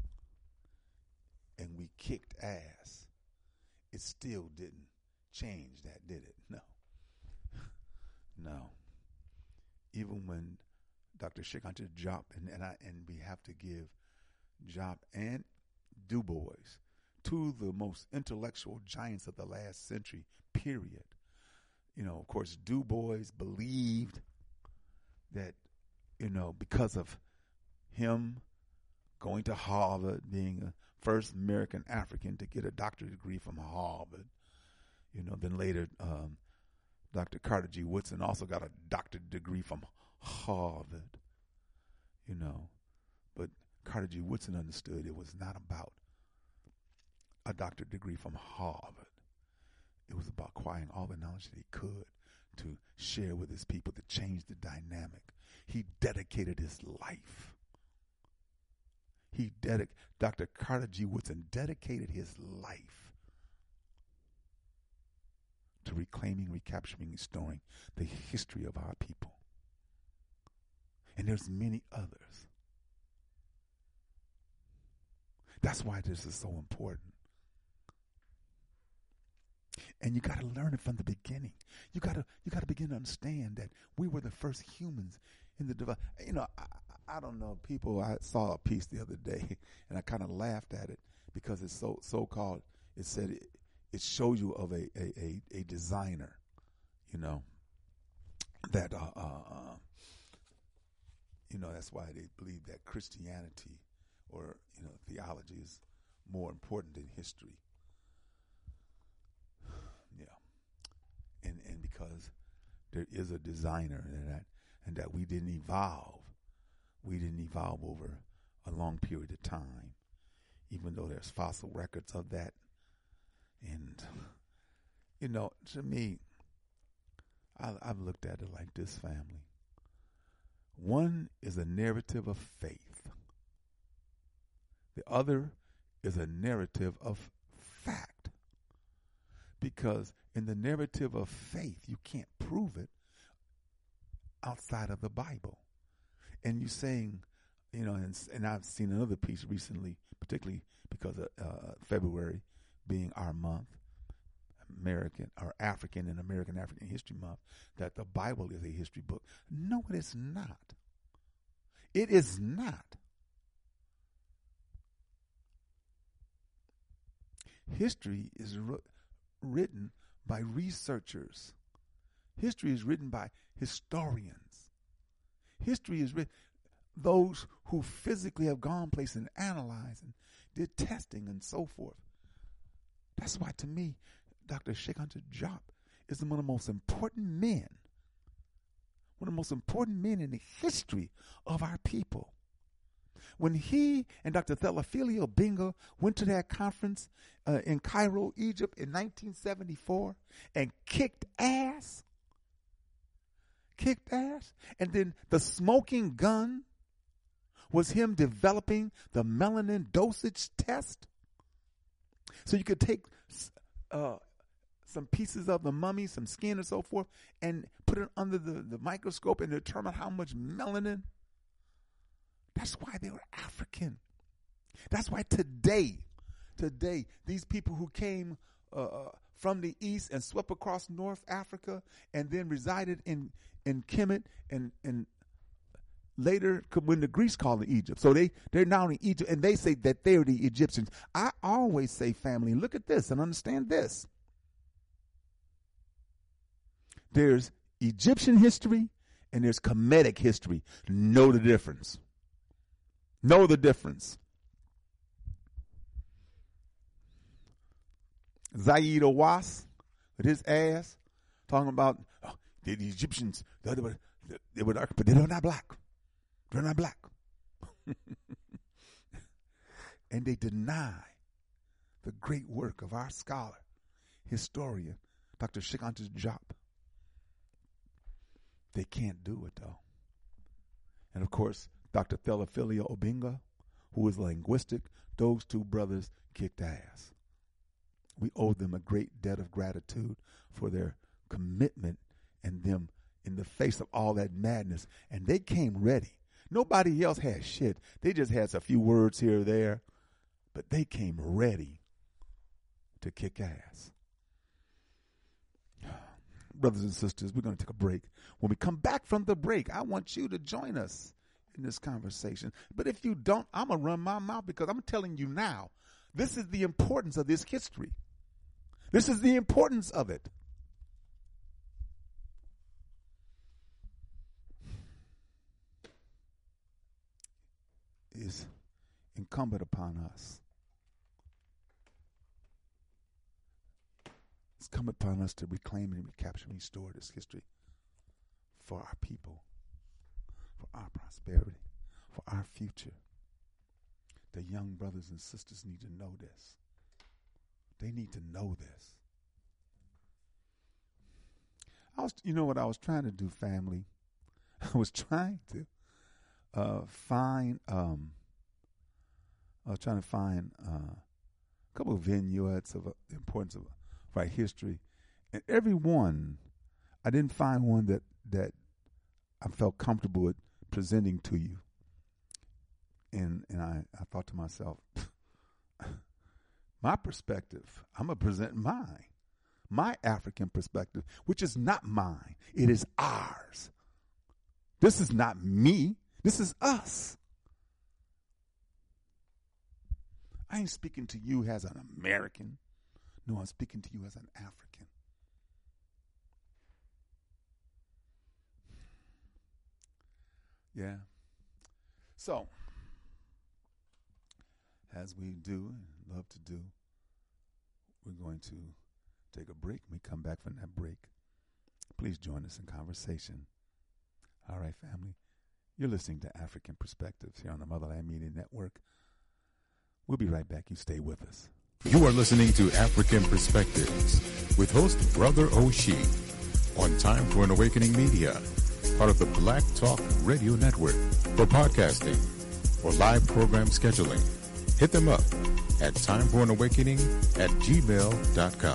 and we kicked ass, it still didn't change that, did it? No. No. Even when Doctor Shekinah Diop, and, and, I, and we have to give Diop and Du Bois, two of the most intellectual giants of the last century, period. You know, of course, Du Bois believed that, you know, because of him going to Harvard, being the first American African to get a doctorate degree from Harvard, you know, then later um, Doctor Carter G. Woodson also got a doctorate degree from Harvard, you know, but Carter G. Woodson understood it was not about a doctorate degree from Harvard. It was about acquiring all the knowledge that he could to share with his people to change the dynamic. He dedicated his life. He dedic- Doctor Carter G. Woodson dedicated his life to reclaiming, recapturing, restoring the history of our people. And there's many others. That's why this is so important. And you got to learn it from the beginning. You got to you got to begin to understand that we were the first humans in the divine. You know, I, I don't know. People, I saw a piece the other day, and I kind of laughed at it because it's so so called. It said it, it shows you of a a, a, a designer. You know that. Uh, uh, uh, you know that's why they believe that Christianity or you know, theology is more important than history. Yeah, and and because there is a designer, and that and that we didn't evolve, we didn't evolve over a long period of time, even though there's fossil records of that. And you know, to me, I, I've looked at it like this, family. One is a narrative of faith. The other is a narrative of fact. Because in the narrative of faith, you can't prove it outside of the Bible. And you're saying, you know, and, and I've seen another piece recently, particularly because of uh, February being our month, American or African and American African History Month, that the Bible is a history book. No, it is not. It is not. History is r- written by researchers. History is written by historians. History is written those who physically have gone places and analyzed and did testing and so forth. That's why, to me, Doctor Sheikh Anta Diop is one of the most important men, one of the most important men in the history of our people. When he and Doctor Theophilus Obenga went to that conference uh, in Cairo, Egypt in nineteen seventy-four and kicked ass, kicked ass, and then the smoking gun was him developing the melanin dosage test. So you could take uh, some pieces of the mummy, some skin and so forth, and put it under the, the microscope and determine how much melanin. That's why they were African. That's why today, today, these people who came uh, from the east and swept across North Africa and then resided in, in Kemet and, and later when the Greeks called it Egypt. So they, they're now in Egypt, and they say that they're the Egyptians. I always say, family, look at this and understand this. There's Egyptian history and there's Kemetic history. Know the difference. Know the difference. Zaid Awas with his ass talking about oh, the, the Egyptians, the other, they were dark, but they're not black. They're not black. And they deny the great work of our scholar, historian, Doctor Sheikh Anta Diop. They can't do it, though. And, of course, Doctor Theophilus Obenga, who is linguistic, those two brothers kicked ass. We owe them a great debt of gratitude for their commitment and them in the face of all that madness. And they came ready. Nobody else had shit. They just had a few words here or there. But they came ready to kick ass. Brothers and sisters, we're going to take a break. When we come back from the break, I want you to join us in this conversation. But if you don't, I'm going to run my mouth because I'm telling you now, this is the importance of this history. This is the importance of it. It is incumbent upon us. It's incumbent upon us to reclaim and recapture and restore this history for our people, for our prosperity, for our future. The young brothers and sisters need to know this. They need to know this. I was, you know what I was trying to do, family? I was trying to uh, find, um, I was trying to find uh, a couple of vignettes of uh, the importance of, of our history. And every one, I didn't find one that, that I felt comfortable with presenting to you. And and I, I thought to myself, my perspective, I'm going to present mine, my African perspective, which is not mine. It is ours. This is not me. This is us. I ain't speaking to you as an American. No, I'm speaking to you as an African. Yeah. So, as we do and love to do, we're going to take a break. When we come back from that break, please join us in conversation. All right, family, you're listening to African Perspectives here on the Motherland Media Network. We'll be right back. You stay with us. You are listening to African Perspectives with host Brother Oshie on Time for an Awakening Media, part of the Black Talk Radio Network. For podcasting or live program scheduling, hit them up at time for an awakening at gmail dot com.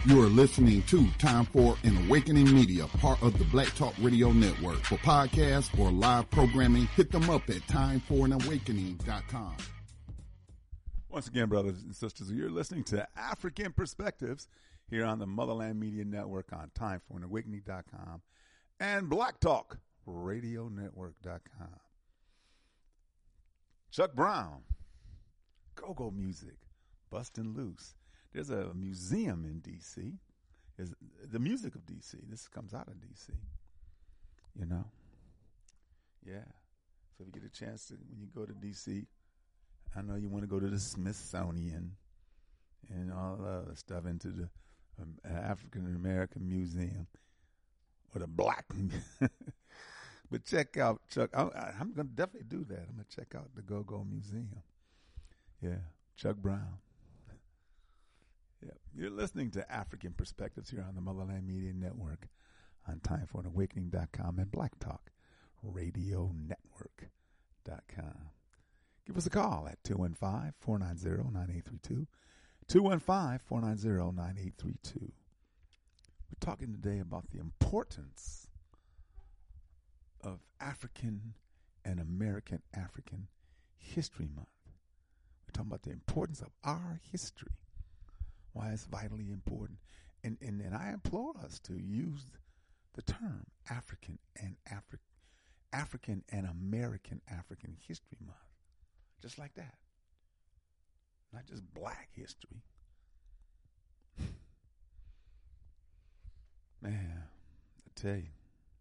You are listening to Time for an Awakening Media, part of the Black Talk Radio Network. For podcasts or live programming, hit them up at time for an awakening dot com. Once again, brothers and sisters, you're listening to African Perspectives here on the Motherland Media Network on time for an awakening dot com and Black Talk Radio Network dot com. Chuck Brown, go-go music, bustin' loose. There's a museum in D C Is the music of D C This comes out of D C You know? Yeah. So if you get a chance to, when you go to D C, I know you want to go to the Smithsonian and all the other stuff, into the um, African American Museum or the Black. But check out Chuck. I, I'm going to definitely do that. I'm going to check out the Go-Go Museum. Yeah, Chuck Brown. Yeah, you're listening to African Perspectives here on the Motherland Media Network on time for an awakening dot com and Black Talk Radio Network dot com. Give us a call at two one five, four nine zero, nine eight three two, two one five, four nine zero, nine eight three two. We're talking today about the importance of African and American African History Month. We're talking about the importance of our history, why it's vitally important. And, and, and I implore us to use the term African and Afri- African and American African History Month. Just like that. Not just black history. Man, I tell you.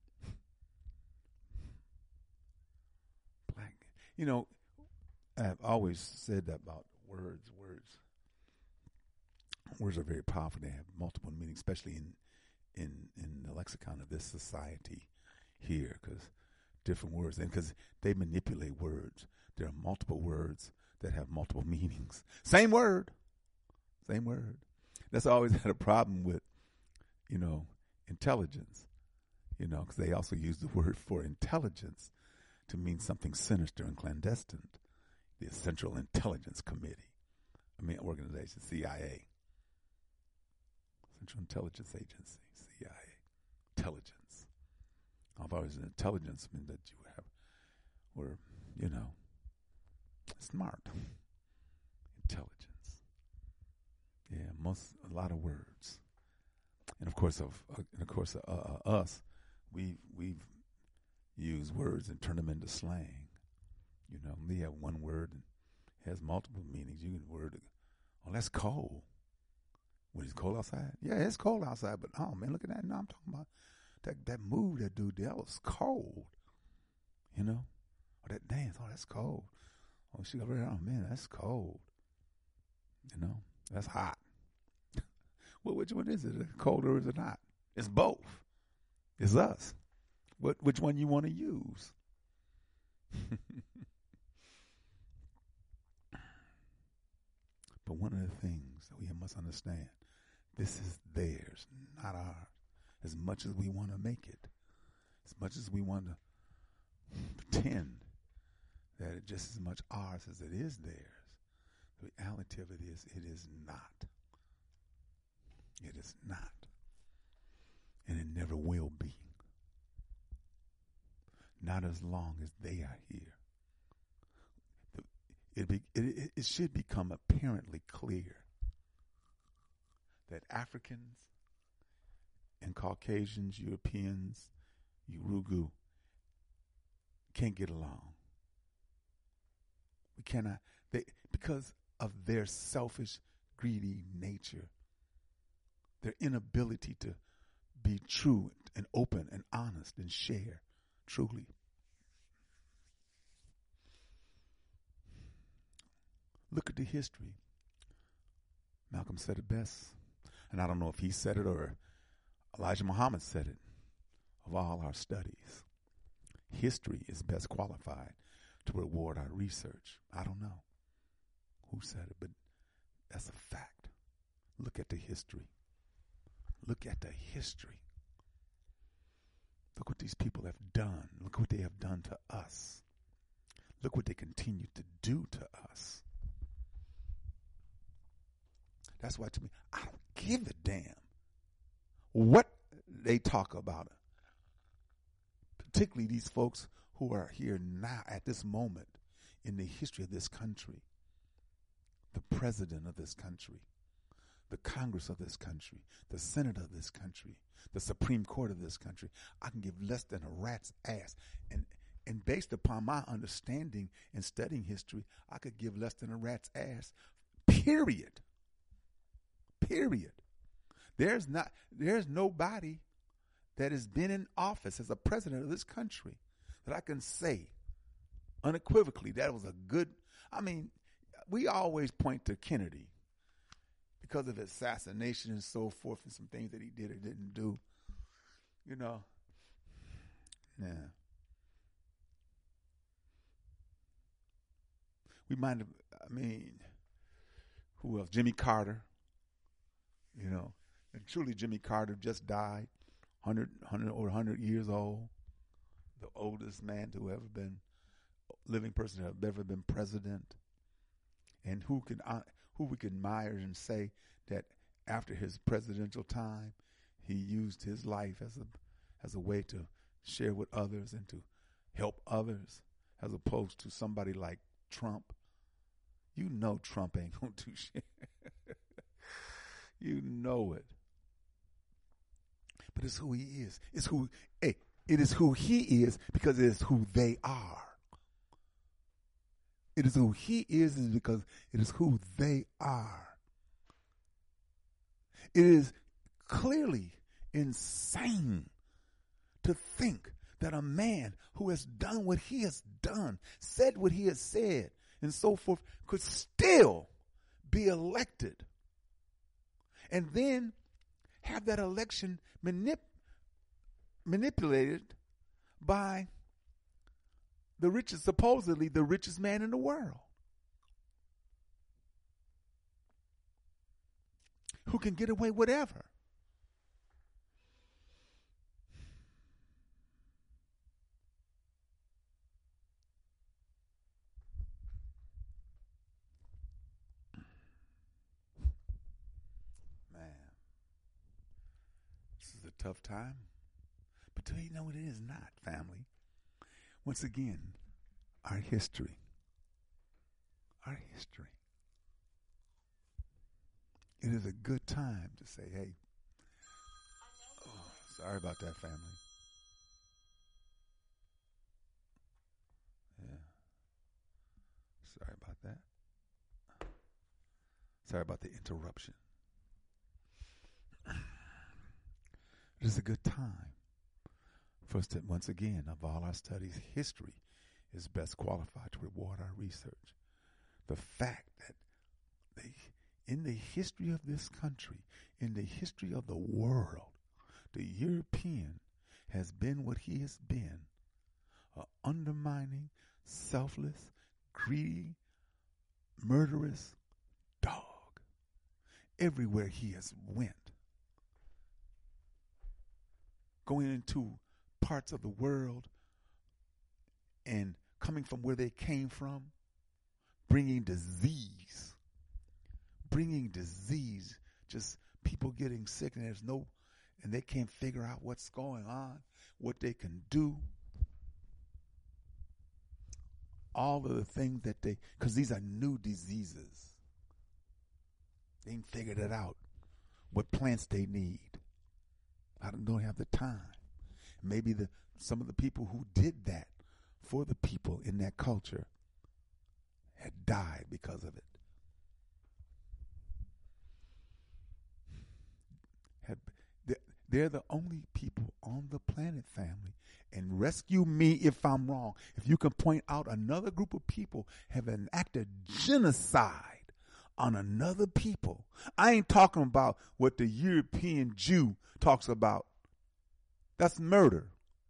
Black. You know, I've always said that about words. Words. Words are very powerful. They have multiple meanings, especially in in, in the lexicon of this society here, because different words, and because they manipulate words. There are multiple words that have multiple meanings. Same word. Same word. That's always had a problem with, you know, intelligence, you know, because they also use the word for intelligence to mean something sinister and clandestine. The Central Intelligence Committee. I mean, organization, C I A. Central Intelligence Agency, C I A. Intelligence. I've always an intelligence meant that you have, were, you know, smart. Intelligence. Yeah, most, a lot of words. And of course, of uh, and of course, uh, uh, us, we we've used words and turned them into slang. You know, we have one word and has multiple meanings. You can word, oh, that's cold. When it's cold outside, yeah, it's cold outside. But oh man, look at that! No, I'm talking about that that move that dude did. That was cold. You know, or that dance. Oh, that's cold. Oh, she got right. Oh man, that's cold. You know, that's hot. Well, which one is it? Is it cold or is it hot? It's both. It's us. What? Which one you want to use? But one of the things that we must understand, this is theirs, not ours. As much as we want to make it, as much as we want to pretend that it's just as much ours as it is theirs, the reality of it is, it is not. It is not. And it never will be. Not as long as they are here. It, be, it, it should become apparently clear that Africans and Caucasians, Europeans, Urugu can't get along. We cannot, they, because of their selfish, greedy nature, their inability to be true and open and honest and share truly. Look at the history. Malcolm said it best. And I don't know if he said it or Elijah Muhammad said it. Of all our studies, history is best qualified to reward our research. I don't know who said it, but that's a fact. Look at the history. Look at the history. Look what these people have done. Look what they have done to us. Look what they continue to do to us. That's why, to me, I don't give a damn what they talk about it, particularly these folks who are here now at this moment in the history of this country, the president of this country, the Congress of this country, the Senate of this country, the Supreme Court of this country. I can give less than a rat's ass. And and based upon my understanding and studying history, I could give less than a rat's ass, period. Period. There's not there's nobody that has been in office as a president of this country that I can say unequivocally that was a good, I mean, we always point to Kennedy because of assassination and so forth and some things that he did or didn't do. You know, yeah. We might have, I mean, who else? Jimmy Carter, you know. And truly Jimmy Carter just died, one hundred, one hundred, over one hundred years old. The oldest man to ever been, living person to have ever been president. And who can uh, who we can admire and say that after his presidential time, he used his life as a as a way to share with others and to help others, as opposed to somebody like Trump. You know Trump ain't gonna do shit. You know it. But it's who he is. It's who hey, it is who he is because it is who they are. It is who he is, is because it is who they are. It is clearly insane to think that a man who has done what he has done, said what he has said, and so forth, could still be elected and then have that election manip- manipulated by the richest, supposedly the richest man in the world, who can get away with whatever. Man, this is a tough time. But do you know what it is not, family? Once again, our history. Our history. It is a good time to say, hey, oh, sorry about that, family. Yeah. Sorry about that. Sorry about the interruption. It is a good time for us to, once again, of all our studies, history is best qualified to reward our research. The fact that they, in the history of this country, in the history of the world, the European has been what he has been, an undermining, selfless, greedy, murderous dog. Everywhere he has went, going into parts of the world and coming from where they came from, bringing disease, bringing disease, just people getting sick, and there's no, and they can't figure out what's going on, what they can do. All of the things that they, because these are new diseases. They ain't figured it out, what plants they need. I don't have the time. Maybe the some of the people who did that for the people in that culture had died because of it. Had, they're the only people on the planet, family. And rescue me if I'm wrong. If you can point out another group of people have enacted genocide on another people. I ain't talking about what the European Jew talks about. That's murder.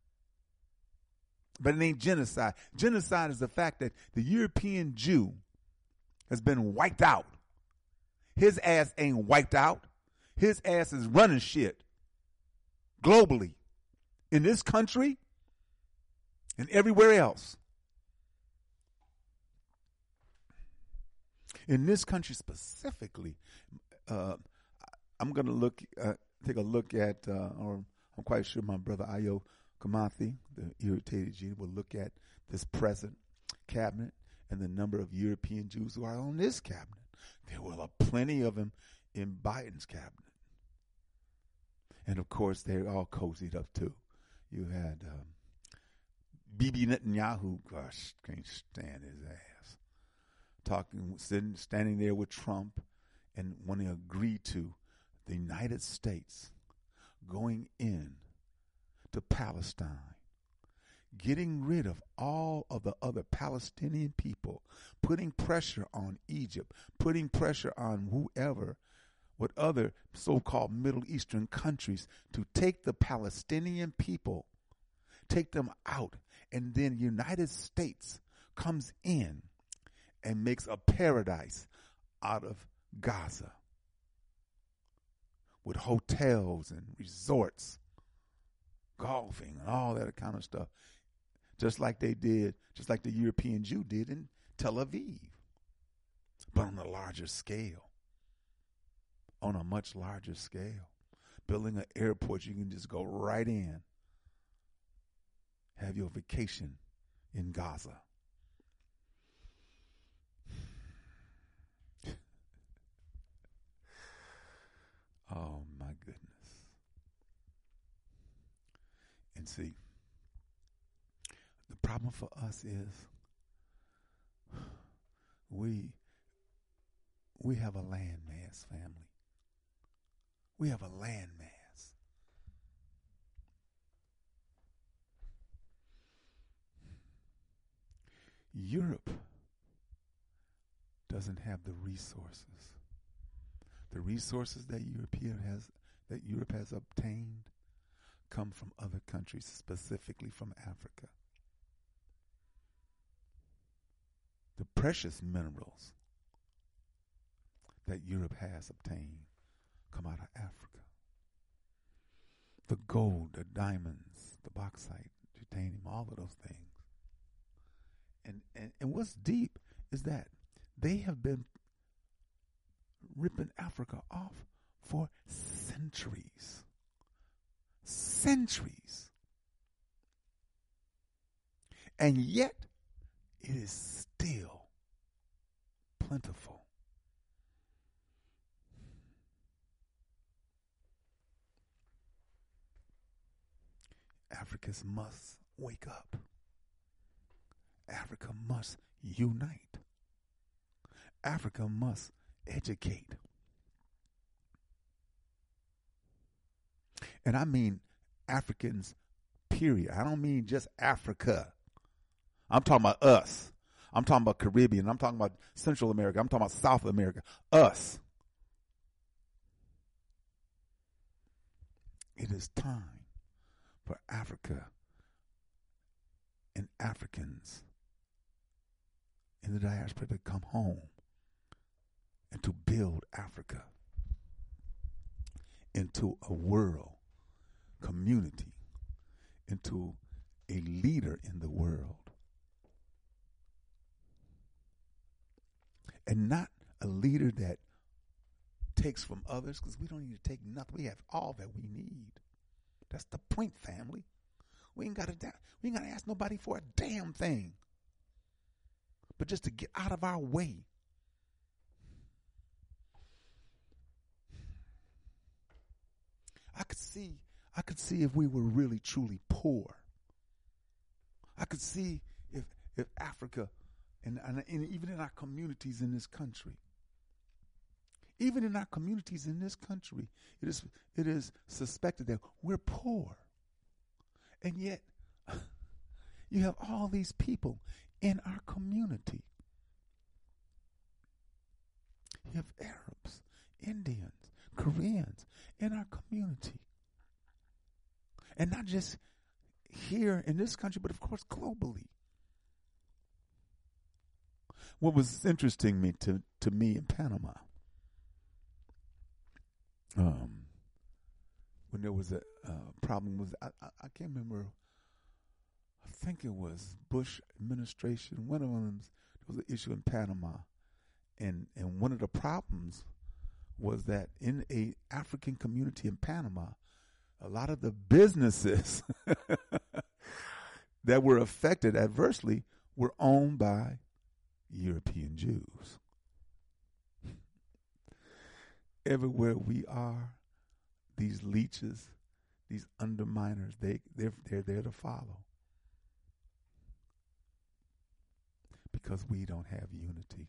But it ain't genocide. Genocide is the fact that the European Jew has been wiped out. His ass ain't wiped out. His ass is running shit globally, in this country and everywhere else. In this country specifically, uh, I'm going to look, uh, take a look at, uh, or I'm quite sure my brother Ayo Kamathi, the irritated Jew, will look at this present cabinet and the number of European Jews who are on this cabinet. There were plenty of them in Biden's cabinet. And, of course, they're all cozied up, too. You had um, Bibi Netanyahu, gosh, can't stand his ass, talking, sitting, standing there with Trump and wanting to agree to the United States going in to Palestine, getting rid of all of the other Palestinian people, putting pressure on Egypt, putting pressure on whoever, what other so-called Middle Eastern countries to take the Palestinian people, take them out, and then the United States comes in and makes a paradise out of Gaza with hotels and resorts, golfing and all that kind of stuff, just like they did, just like the European Jew did in Tel Aviv, but on a larger scale, on a much larger scale. Building an airport you can just go right in, have your vacation in Gaza. Oh, my goodness. And see, the problem for us is we we have a landmass, family. We have a landmass. Europe doesn't have the resources. The resources that European has that Europe has obtained come from other countries, specifically from Africa. The precious minerals that Europe has obtained come out of Africa. The gold, the diamonds, the bauxite, titanium, all of those things. And, and, and what's deep is that they have been ripping Africa off for centuries. Centuries. And yet, it is still plentiful. Africans must wake up. Africa must unite. Africa must educate. And I mean Africans, period. I don't mean just Africa. I'm talking about us. I'm talking about Caribbean. I'm talking about Central America. I'm talking about South America. Us. It is time for Africa and Africans in the diaspora to come home and to build Africa into a world community, into a leader in the world. And not a leader that takes from others, because we don't need to take nothing. We have all that we need. That's the point, family. We ain't got to we ain't got to ask nobody for a damn thing. But just to get out of our way. I could see I could see if we were really truly poor. I could see if if Africa and, and, and even in our communities in this country, even in our communities in this country, it is it is suspected that we're poor. And yet, you have all these people in our community. You have Arabs, Indians, Koreans in our community. And not just here in this country, but of course globally. What was interesting me to, to me in Panama, um, when there was a uh, problem with, I, I, I can't remember, I think it was Bush administration, one of them, there was an issue in Panama, and, and one of the problems was that in a African community in Panama, a lot of the businesses that were affected adversely were owned by European Jews. Everywhere we are, these leeches, these underminers, they, they're, they're there to follow. Because we don't have unity.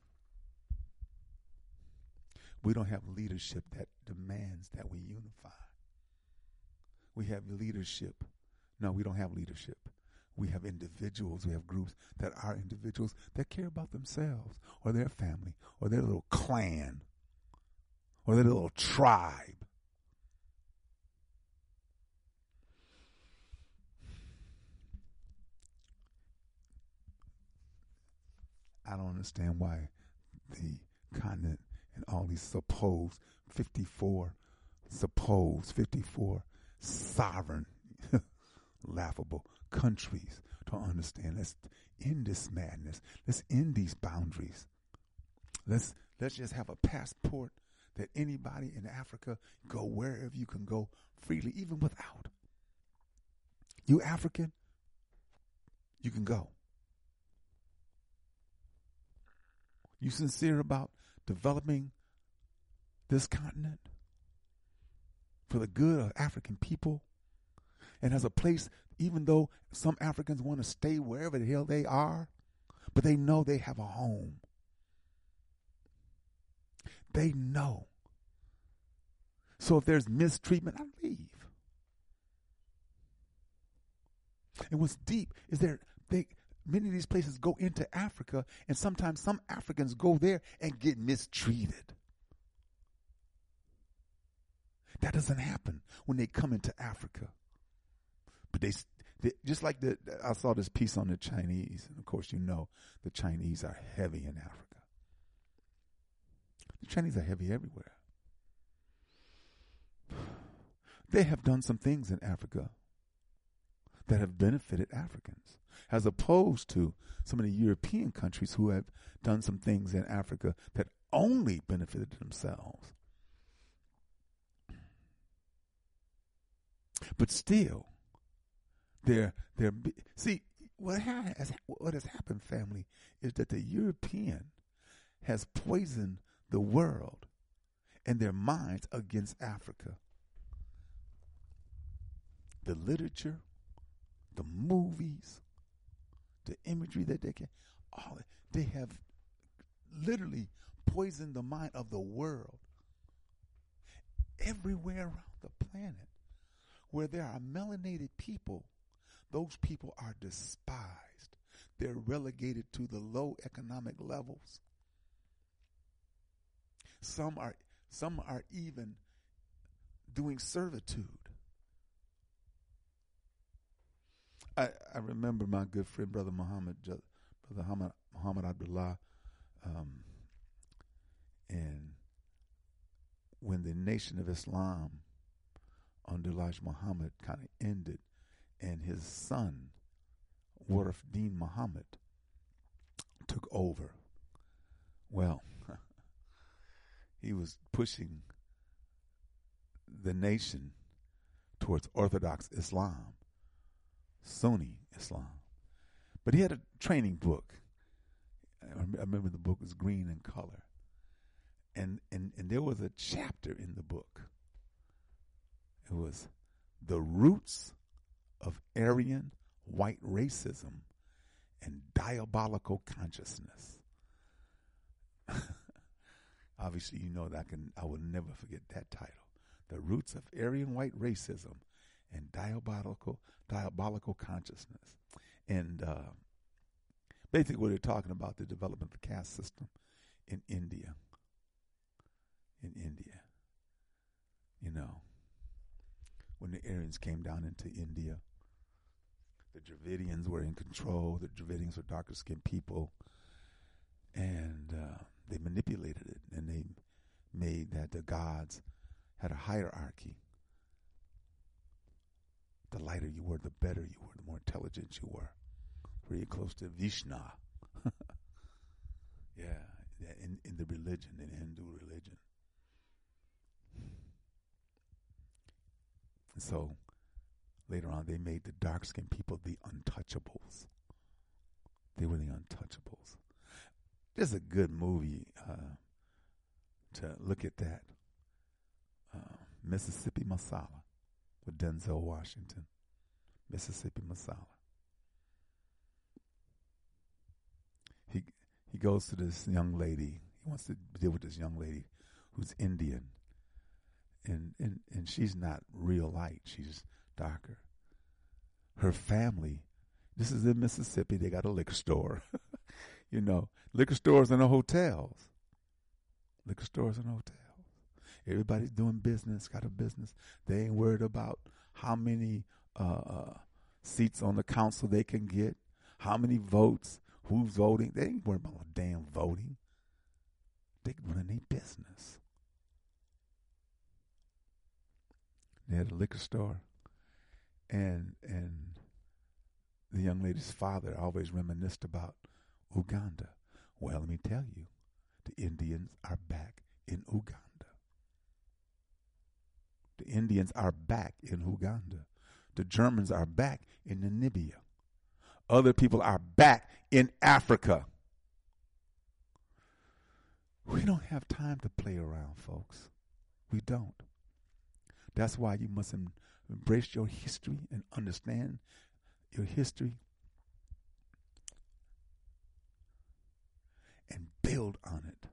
We don't have leadership that demands that we unify. We have leadership. No, we don't have leadership. We have individuals, we have groups that are individuals that care about themselves or their family or their little clan or their little tribe. I don't understand why the continent and all these supposed fifty-four, supposed fifty-four sovereign, laughable countries don't understand. Let's end this madness. Let's end these boundaries. Let's let's just have a passport that anybody in Africa go wherever you can go freely, even without. You African, you can go. You sincere about developing this continent for the good of African people and as a place, even though some Africans want to stay wherever the hell they are, but they know they have a home. They know. So if there's mistreatment, I leave. And what's deep is there they many of these places go into Africa, and sometimes some Africans go there and get mistreated. That doesn't happen when they come into Africa. But they, they just like the, I saw this piece on the Chinese, and of course you know the Chinese are heavy in Africa. The Chinese are heavy everywhere. They have done some things in Africa that have benefited Africans, as opposed to some of the European countries who have done some things in Africa that only benefited themselves. But still, they're, they're, see, what has, what has happened, family, is that the European has poisoned the world and their minds against Africa. The literature, the movies, the imagery that they can, all they have literally poisoned the mind of the world. Everywhere around the planet where there are melanated people, those people are despised. They're relegated to the low economic levels. Some are some are even doing servitude. I, I remember my good friend, Brother Muhammad, Brother Muhammad, Muhammad Abdullah, um, and when the Nation of Islam under Elijah Muhammad kind of ended, and his son, Warif Deen Muhammad, took over. Well, he was pushing the nation towards Orthodox Islam, Sunni Islam. But he had a training book. I remember the book was green in color. And, and, and there was a chapter in the book. It was the roots of Aryan white racism and diabolical consciousness. Obviously, you know that I can I will never forget that title. The roots of Aryan white racism and diabolical diabolical consciousness. And uh, basically what they're talking about, the development of the caste system in India. In India. You know, when the Aryans came down into India, the Dravidians were in control. The Dravidians were darker skinned people. And uh, they manipulated it, and they made that the gods had a hierarchy. The lighter you were, the better you were, the more intelligent you were. Pretty close to Vishnu. yeah, in, in the religion, in Hindu religion. And so later on, they made the dark-skinned people the untouchables. They were the untouchables. There's a good movie uh, to look at that. Uh, Mississippi Masala with Denzel Washington. Mississippi Masala. He he goes to this young lady. He wants to deal with this young lady who's Indian. And, and, and she's not real light. She's darker. Her family, this is in Mississippi, they got a liquor store. You know, liquor stores and hotels. Liquor stores and hotels. Everybody's doing business, got a business. They ain't worried about how many uh, uh, seats on the council they can get, how many votes, who's voting. They ain't worried about damn voting. They running their business. They had a liquor store, and and the young lady's father always reminisced about Uganda. Well, let me tell you, the Indians are back in Uganda. The Indians are back in Uganda. The Germans are back in Namibia. Other people are back in Africa. We don't have time to play around, folks. We don't. That's why you must em- embrace your history and understand your history and build on it.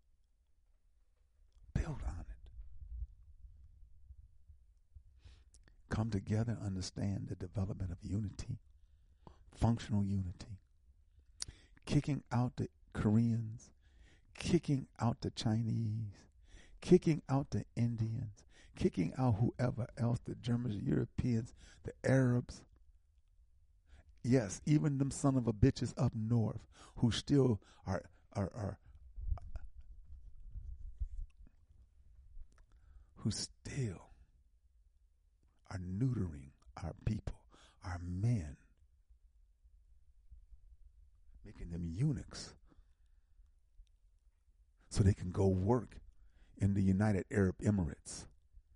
Build on it. Come together, understand the development of unity, functional unity, kicking out the Koreans, kicking out the Chinese, kicking out the Indians, kicking out whoever else, the Germans, the Europeans, the Arabs. Yes, even them son of a bitches up north who still are are are who still are neutering our people, our men, making them eunuchs so they can go work in the United Arab Emirates.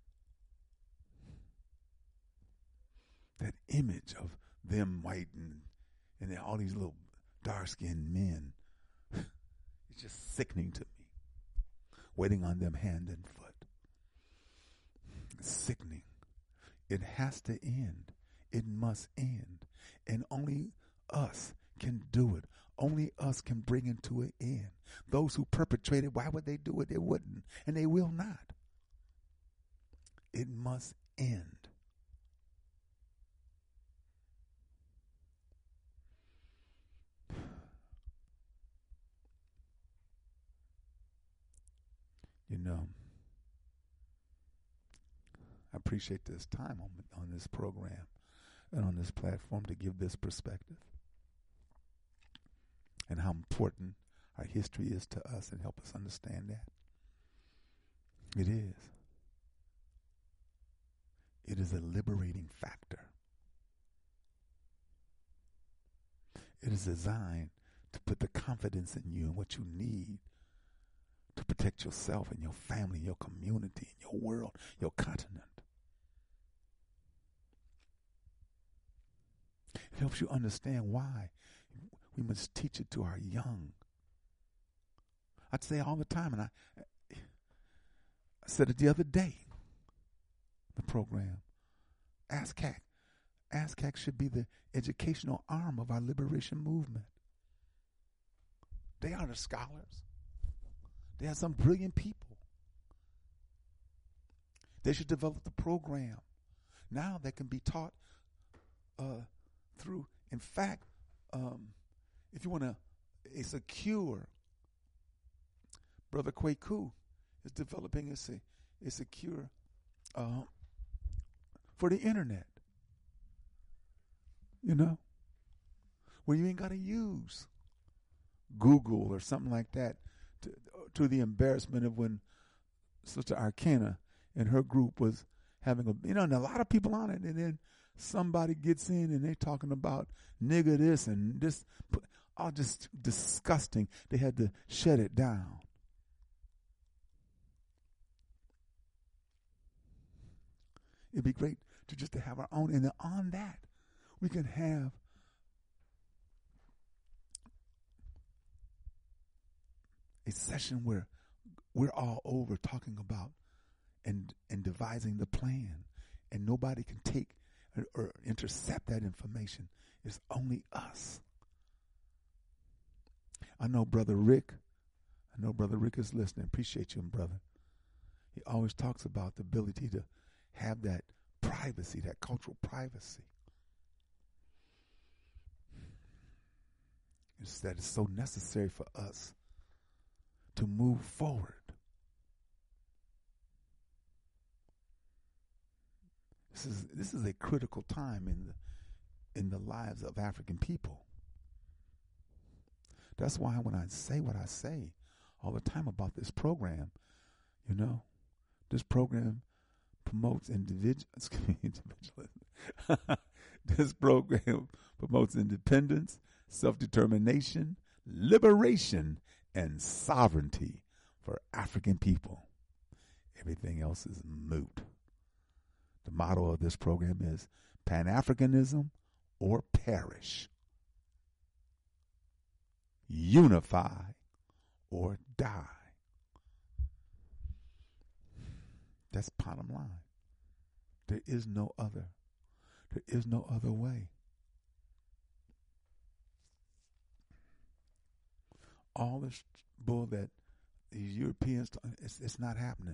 That image of them white and, and all these little dark-skinned men, it's just sickening to me. Waiting on them hand and foot. It's sickening. It has to end. It must end. And only us can do it. Only us can bring it to an end. Those who perpetrate it, why would they do it? They wouldn't. And they will not. It must end. You know, I appreciate this time on, on this program and on this platform to give this perspective and how important our history is to us and help us understand that. It is. It is a liberating factor. It is designed to put the confidence in you and what you need to protect yourself and your family, your community, your world, your continent. It helps you understand why we must teach it to our young. I'd say all the time, and I, I said it the other day, the program, ASCAC. ASCAC should be the educational arm of our liberation movement. They are the scholars. They are some brilliant people. They should develop the program now that can be taught uh, through, in fact, um, if you want to, a secure, Brother Kwaku is developing a, a secure uh, for the internet. You know, where you ain't got to use Google or something like that to, to the embarrassment of when Sister Arcana and her group was having a, you know, and a lot of people on it, and then somebody gets in and they're talking about nigger this and this, all just disgusting. They had to shut it down. It'd be great to just to have our own. And then on that, we can have a session where we're all over talking about and and devising the plan, and nobody can take or, or intercept that information. It's only us. I know Brother Rick. I know Brother Rick is listening. Appreciate you, brother. He always talks about the ability to have that privacy, that cultural privacy. It's that it's so necessary for us to move forward. This is this is a critical time in the in the lives of African people. That's why when I say what I say all the time about this program, you know, this program promotes individual, individualism. This program promotes independence, self-determination, liberation, and sovereignty for African people. Everything else is moot. The motto of this program is Pan-Africanism or perish. Unify or die. That's bottom line. There is no other. There is no other way. All this bull that the Europeans, it's, it's not happening.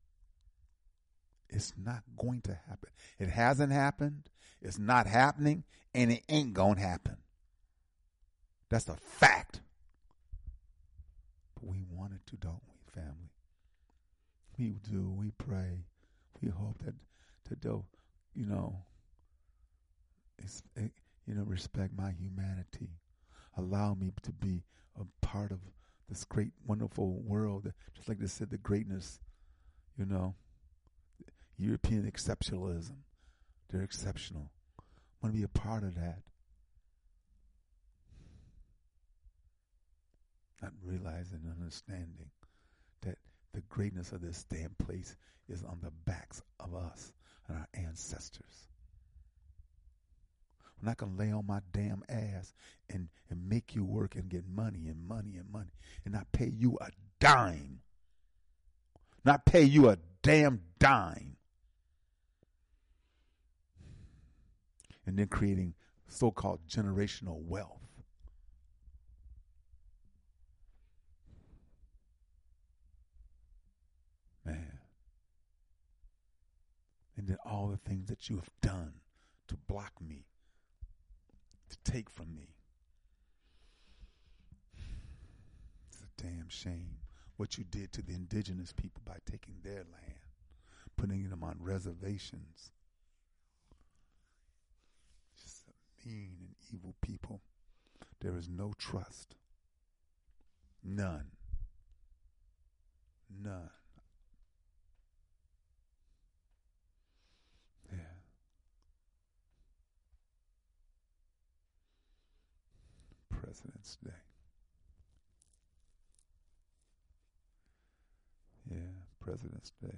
It's not going to happen. It hasn't happened. It's not happening, and it ain't going to happen. That's a fact. But we want it to, don't we, family? We do. We pray. We hope that, that they'll, you know, it's, it, you know, respect my humanity. Allow me to be a part of this great, wonderful world. Just like they said, the greatness, you know, European exceptionalism. They're exceptional. I want to be a part of that. Not realizing and understanding that the greatness of this damn place is on the backs of us and our ancestors. I'm not going to lay on my damn ass and, and make you work and get money and money and money and not pay you a dime. Not pay you a damn dime. And then creating so-called generational wealth. Man. And then all the things that you have done to block me, to take from me. It's a damn shame what you did to the indigenous people by taking their land, putting them on reservations. Just mean and evil people. There is no trust. None. None. Yeah. President's Day. Yeah, President's Day.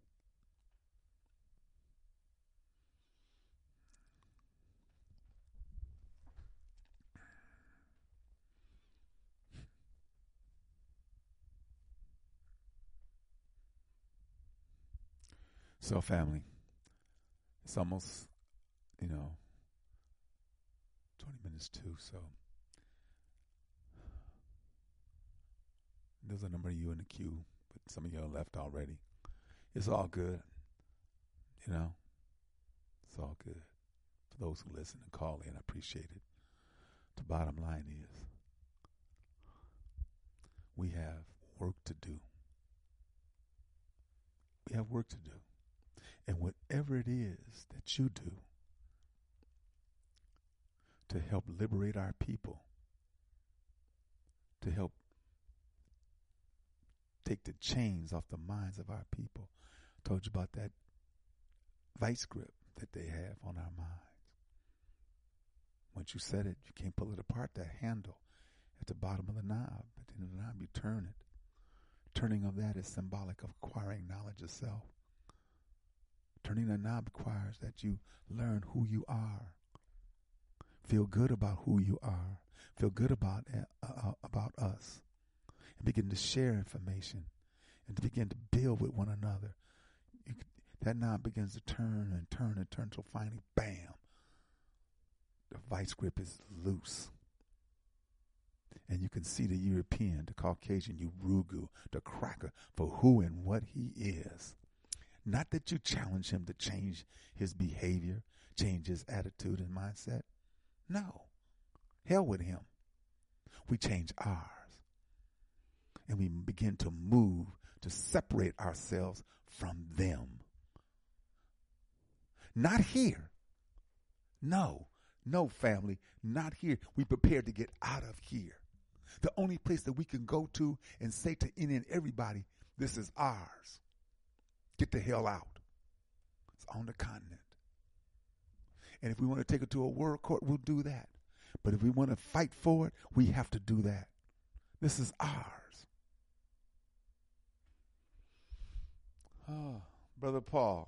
So, family, it's almost, you know, twenty minutes to, so there's a number of you in the queue, but some of y'all left already. It's all good, you know, it's all good. For those who listen and call in, I appreciate it. The bottom line is we have work to do. We have work to do. And whatever it is that you do to help liberate our people, to help take the chains off the minds of our people. I told you about that vice grip that they have on our minds. Once you set it, you can't pull it apart. That handle at the bottom of the knob, at the end of the knob, you turn it. Turning of that is symbolic of acquiring knowledge of self. Turning a knob requires that you learn who you are. Feel good about who you are. Feel good about uh, about us. And begin to share information and to begin to build with one another. You, that knob begins to turn and turn and turn until finally, bam, the vice grip is loose. And you can see the European, the Caucasian, Urugu, the cracker for who and what he is. Not that you challenge him to change his behavior, change his attitude and mindset. No. Hell with him. We change ours. And we begin to move to separate ourselves from them. Not here. No. No, family. Not here. We prepared to get out of here. The only place that we can go to and say to any and everybody, this is ours. Get the hell out. It's on the continent. And if we want to take it to a world court, we'll do that. But if we want to fight for it, we have to do that. This is ours. Oh, Brother Paul.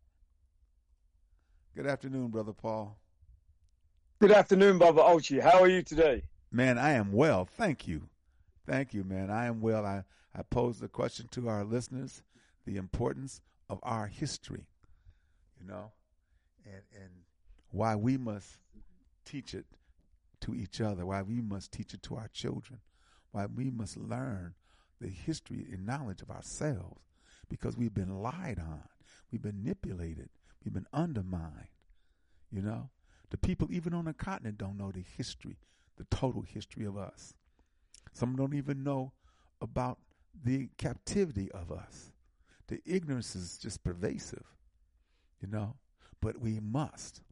Good afternoon, Brother Paul. Good afternoon, Brother Ochi. How are you today? Man, I am well. Thank you. Thank you, man. I am well. I, I posed the question to our listeners, the importance of our history, you know, and, and why we must teach it to each other, why we must teach it to our children, why we must learn the history and knowledge of ourselves, because we've been lied on, we've been manipulated, we've been undermined, you know. The people even on the continent don't know the history, the total history of us. Some don't even know about the captivity of us. The ignorance is just pervasive, you know, but we must.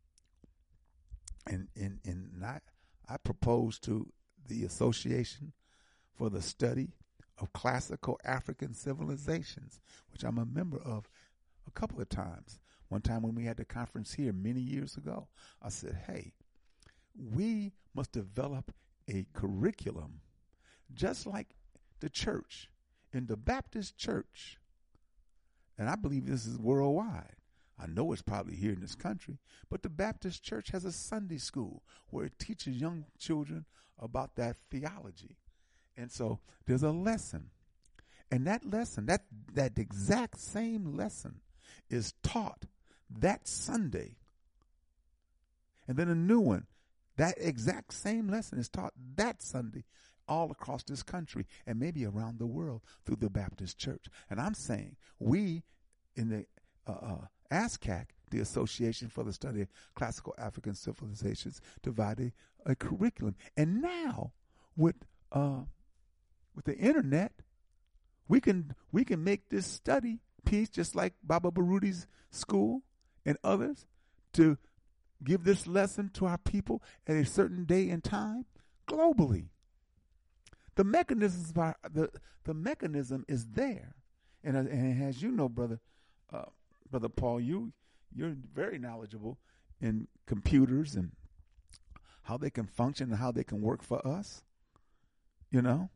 And, and, and I, I propose to the Association for the Study of Classical African Civilizations, which I'm a member of a couple of times. One time when we had the conference here many years ago, I said, hey, we must develop a curriculum just like the church. In the Baptist church, and I believe this is worldwide. I know it's probably here in this country, but the Baptist church has a Sunday school where it teaches young children about that theology. And so there's a lesson. And that lesson, that, that exact same lesson is taught that Sunday. And then a new one, that exact same lesson is taught that Sunday all across this country and maybe around the world through the Baptist church. And I'm saying we in the uh, uh, ASCAC, the Association for the Study of Classical African Civilizations, divided a curriculum. And now with uh, with the internet, we can we can make this study piece just like Baba Barudi's school and others to give this lesson to our people at a certain day and time globally. The mechanisms are, the the mechanism is there, and, uh, and as you know, brother, uh, brother Paul, you you're very knowledgeable in computers and how they can function and how they can work for us. You know.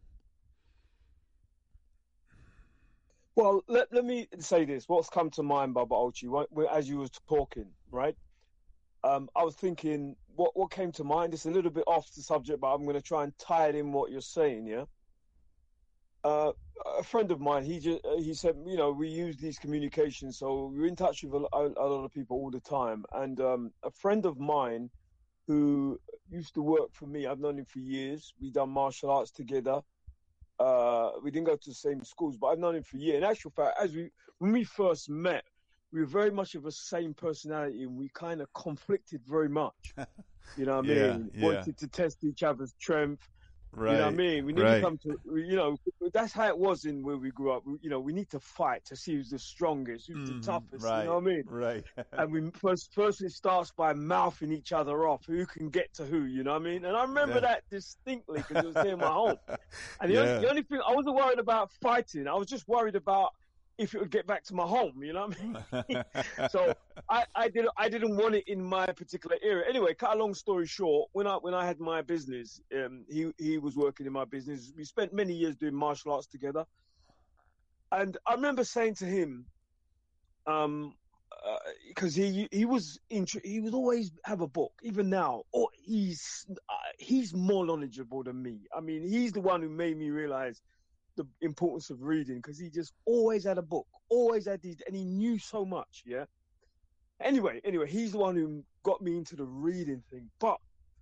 Well, let let me say this. What's come to mind, Baba Ochi, right, as you was talking, right? Um, I was thinking, what what came to mind. It's a little bit off the subject, but I'm going to try and tie it in what you're saying. Yeah. Uh, a friend of mine, he just he said, you know, we use these communications, so we're in touch with a, a, a lot of people all the time. And um, a friend of mine who used to work for me, I've known him for years. We done martial arts together. Uh, we didn't go to the same schools, but I've known him for years. In actual fact, as we when we first met, we were very much of the same personality, and we kind of conflicted very much. You know what I yeah, mean? Yeah. Wanted to test each other's strength. Right. You know what I mean? We need right. to come to, you know, that's how it was in where we grew up. You know, we need to fight to see who's the strongest, who's mm, the toughest. Right. You know what I mean? Right. And we first, first it starts by mouthing each other off, who can get to who. You know what I mean? And I remember yeah. that distinctly because it was near my home. And the, yeah. only, the only thing I wasn't worried about fighting. I was just worried about if it would get back to my home, you know what I mean? So I, I didn't I didn't want it in my particular area. Anyway, cut a long story short, when I when I had my business, um, he he was working in my business. We spent many years doing martial arts together. And I remember saying to him, um, because uh, he he was int- he would always have a book, even now. Or he's uh, he's more knowledgeable than me. I mean, he's the one who made me realize the importance of reading, because he just always had a book, always had these, and he knew so much. Yeah. Anyway, anyway, he's the one who got me into the reading thing. But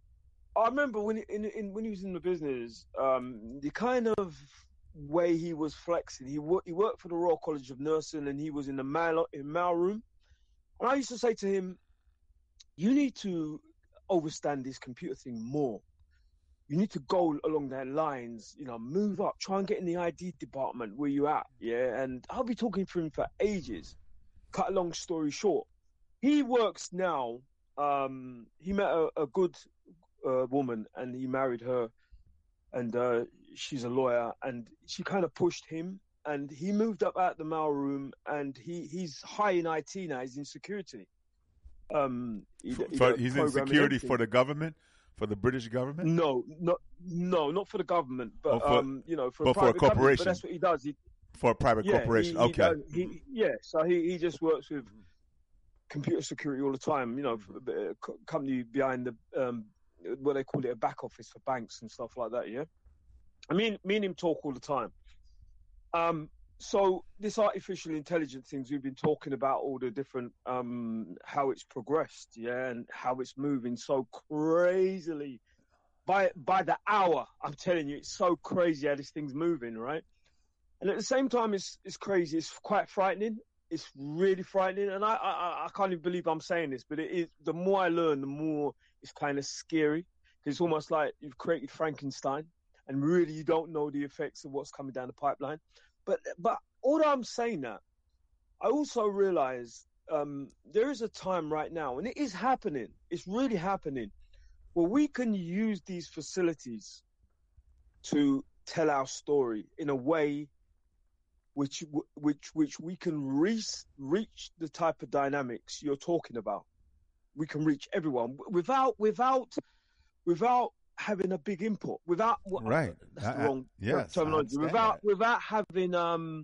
I remember when he, in, in when he was in the business, um, the kind of way he was flexing. He worked he worked for the Royal College of Nursing, and he was in the mail in mail room. And I used to say to him, "You need to understand this computer thing more. You need to go along their lines. You know, move up. Try and get in the I D department where you at. Yeah." And I'll be talking to him for ages. Cut a long story short, he works now. Um, he met a, a good uh, woman, and he married her. And uh, she's a lawyer, and she kind of pushed him, and he moved up out the mail room, and he, he's high in I T now. He's in security. Um, he, for, he for, he's in security everything. for the government, for the British government. No, not no, not for the government, but oh, for, um, you know, for but a private for a corporation. Company, but that's what he does. He, for a private yeah, corporation. He, he okay. does, he, yeah, so he, he just works with computer security all the time. You know, for a company behind the um, what they call it, a back office for banks and stuff like that. Yeah. I mean, me and him talk all the time. Um, so this artificial intelligence things, we've been talking about all the different, um, how it's progressed, yeah, and how it's moving so crazily by by the hour. I'm telling you, it's so crazy how this thing's moving, right? And at the same time, it's it's crazy. It's quite frightening. It's really frightening, and I I, I can't even believe I'm saying this, but it is. The more I learn, the more it's kind of scary. It's almost like you've created Frankenstein. And really, you don't know the effects of what's coming down the pipeline. But but all I'm saying that, I also realize um, there is a time right now, and it is happening. It's really happening, where we can use these facilities to tell our story in a way which which which we can reach reach the type of dynamics you're talking about. We can reach everyone without without without. having a big input without right that's I, the wrong I, yes, terminology without that. without having um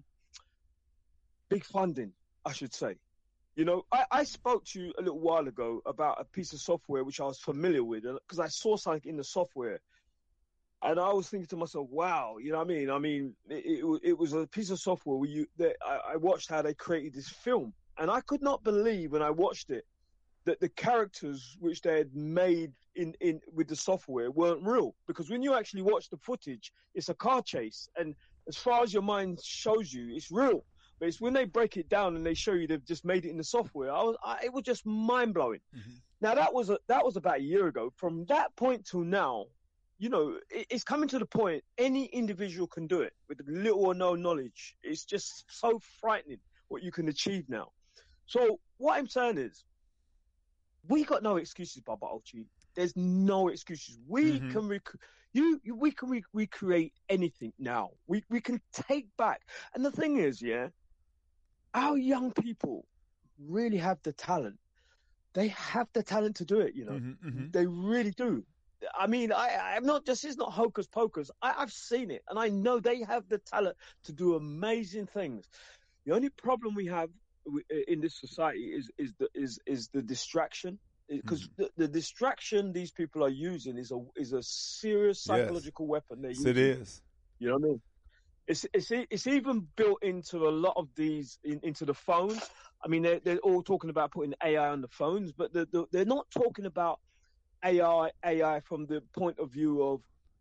big funding, I should say. You know, I, I spoke to you a little while ago about a piece of software which I was familiar with, because I saw something in the software, and I was thinking to myself, wow, you know what I mean? I mean, it, it, it was a piece of software where you that I, I watched how they created this film, and I could not believe when I watched it that the characters which they had made in, in with the software weren't real. Because when you actually watch the footage, it's a car chase, and as far as your mind shows you, it's real. But it's when they break it down and they show you they've just made it in the software. I was, I, it was just mind blowing. Mm-hmm. Now that was a, that was about a year ago. From that point till now, you know, it, it's coming to the point any individual can do it with little or no knowledge. It's just so frightening what you can achieve now. So what I'm saying is, we got no excuses, Baba Ochi. There's no excuses. We mm-hmm. can rec- you, you we can re- recreate anything now. We we can take back. And the thing is, yeah, our young people really have the talent. They have the talent to do it. You know, mm-hmm, mm-hmm. They really do. I mean, I I'm not just. It's not hocus pocus. I, I've seen it, and I know they have the talent to do amazing things. The only problem we have in this society is is the is is the distraction, because mm. the, the distraction these people are using is a is a serious psychological yes. weapon. They're using. It is. You know what I mean? It's it's it's even built into a lot of these in, into the phones. I mean, they're they're all talking about putting A I on the phones, but the, the, they're not talking about A I A I from the point of view of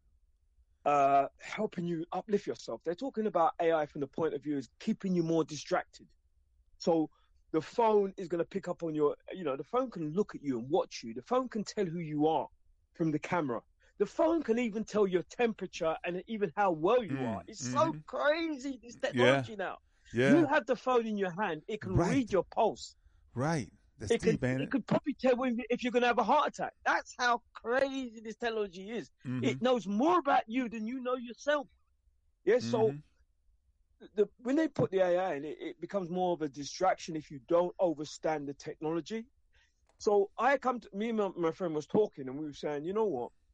uh, helping you uplift yourself. They're talking about A I from the point of view of keeping you more distracted. So the phone is going to pick up on your, you know, the phone can look at you and watch you. The phone can tell who you are from the camera. The phone can even tell your temperature and even how well you mm, are. It's mm-hmm. so crazy, this technology yeah. now. Yeah. You have the phone in your hand. It can right. read your pulse. Right. That's it deep, can, ain't it? It could probably tell when, if you're going to have a heart attack. That's how crazy this technology is. Mm-hmm. It knows more about you than you know yourself. Yeah, mm-hmm. so... The, when they put the A I in, it, it becomes more of a distraction if you don't understand the technology. So I come to me and my, my friend was talking, and we were saying, you know what?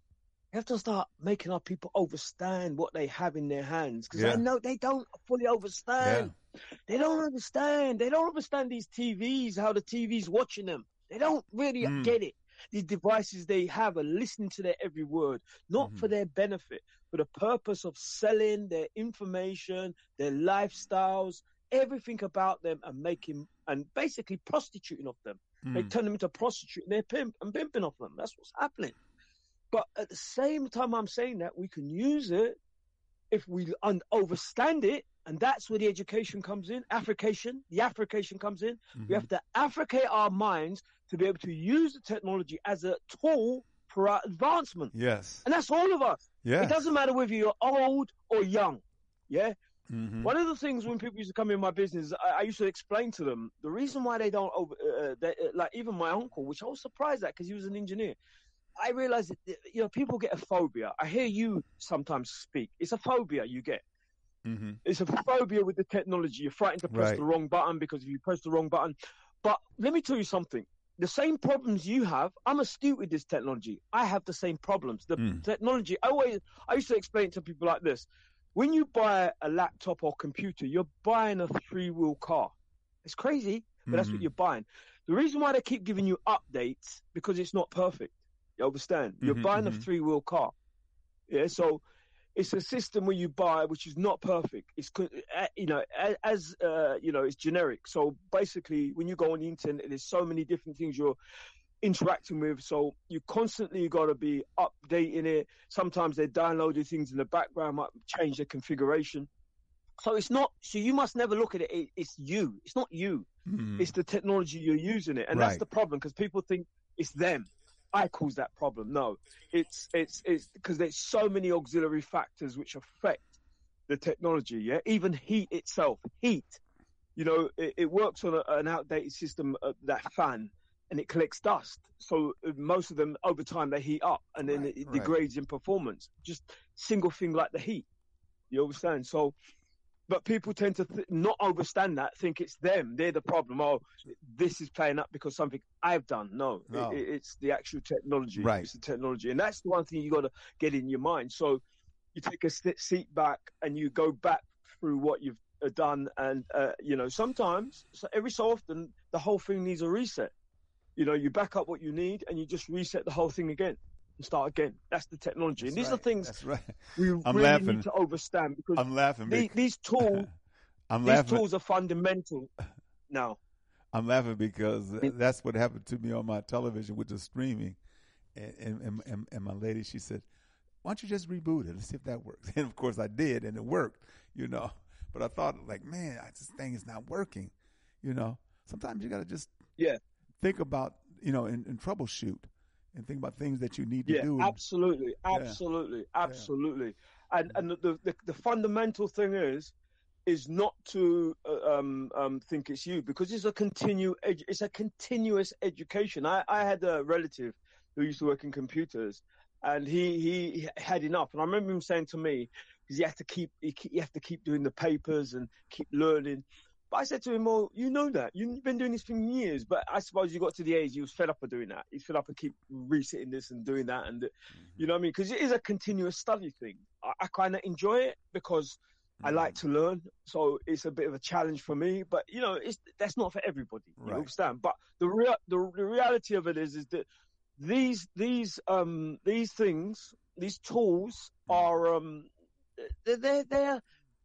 We have to start making our people understand what they have in their hands, because Yeah. I know they don't fully understand. They don't understand. They don't understand these T Vs, how the T V's watching them. They don't really Mm. get it. These devices they have are listening to their every word, not Mhm. for their benefit, for the purpose of selling their information, their lifestyles, everything about them, and making and basically prostituting of them. They Mm. turn them into prostitute and they're pimp and pimping off them. That's what's happening. But at the same time, I'm saying that we can use it if we un- understand it, and that's where the education comes in. Africation, the Africation comes in. Mhm. We have to Africate our minds to be able to use the technology as a tool for our advancement. Yes. And that's all of us. Yeah. It doesn't matter whether you're old or young. Yeah. Mhm. One of the things when people used to come in my business, I, I used to explain to them the reason why they don't over, uh, they, uh, like even my uncle, which I was surprised at because he was an engineer. I realized that, you know, people get a phobia. I hear you sometimes speak. It's a phobia you get. Mhm. It's a phobia with the technology. You're frightened to press Right. the wrong button because if you press the wrong button. But let me tell you something. The same problems you have, I'm astute with this technology. I have the same problems. The Mm. technology, I always, I used to explain it to people like this. When you buy a laptop or computer, you're buying a three-wheel car. It's crazy, but that's what Mhm. you're buying. The reason why they keep giving you updates, because it's not perfect. You understand? You're Mhm, buying mhm. a three-wheel car. Yeah, so it's a system where you buy which is not perfect. It's co- uh, you know a- as uh, you know it's generic. So basically, when you go on the internet, there's so many different things you're interacting with. So you constantly got to be updating it. Sometimes they're downloading things in the background, might change the configuration. So it's not. So you must never look at it. it it's you. It's not you. Mhm. It's the technology you're using it, and Right. that's the problem because people think it's them. I cause that problem. No, it's it's it's because there's so many auxiliary factors which affect the technology. Yeah, even heat itself, heat. You know, it, it works on a, an outdated system, uh, that fan, and it collects dust. So uh, most of them over time they heat up, and then Right, it, it right. degrades in performance. Just single thing like the heat. You understand? So. But people tend to th- not understand that, think it's them. They're the problem. Oh, this is playing up because something I've done. No, No. It, it, it's the actual technology. Right. It's the technology. And that's the one thing you got to get in your mind. So you take a sit- seat back and you go back through what you've uh, done. And, uh, you know, sometimes, so every so often, the whole thing needs a reset. You know, you back up what you need and you just reset the whole thing again and start again. That's the technology. That's and these right. are things That's right. we I'm really laughing. need to understand because I'm laughing. the, bec- these tools... I'm These laughing. tools are fundamental now. I'm laughing because that's what happened to me on my television with the streaming, and and, and and my lady, she said, "Why don't you just reboot it? Let's see if that works." And of course, I did, and it worked. You know, but I thought, like, man, this thing is not working. You know, sometimes you got to just Yeah. think about, you know, and, and troubleshoot, and think about things that you need to Yeah, do. And, absolutely, absolutely, absolutely. And and the, the the fundamental thing is is not to uh, um, um, think it's you because it's a continue edu- it's a continuous education. I, I had a relative who used to work in computers, and he he had enough. And I remember him saying to me, because he had to keep he, he have to keep doing the papers and keep learning. But I said to him, well, you know that. You've been doing this for years. But I suppose you got to the age he was fed up of doing that. He's fed up of keep resetting this and doing that. And, mm-hmm. you know what I mean? Because it is a continuous study thing. I, I kind of enjoy it because mm-hmm. I like to learn. So it's a bit of a challenge for me. But, you know, it's that's not for everybody. You right. understand? But the, rea- the the reality of it is, is that these these um these things, these tools are, um they're, they're, they're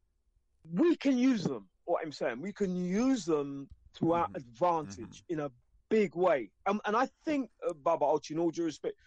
we can use them. What I'm saying, we can use them to our mm-hmm. advantage mm-hmm. in a big way. Um, and I think, uh, Baba Ochi, in all due respect,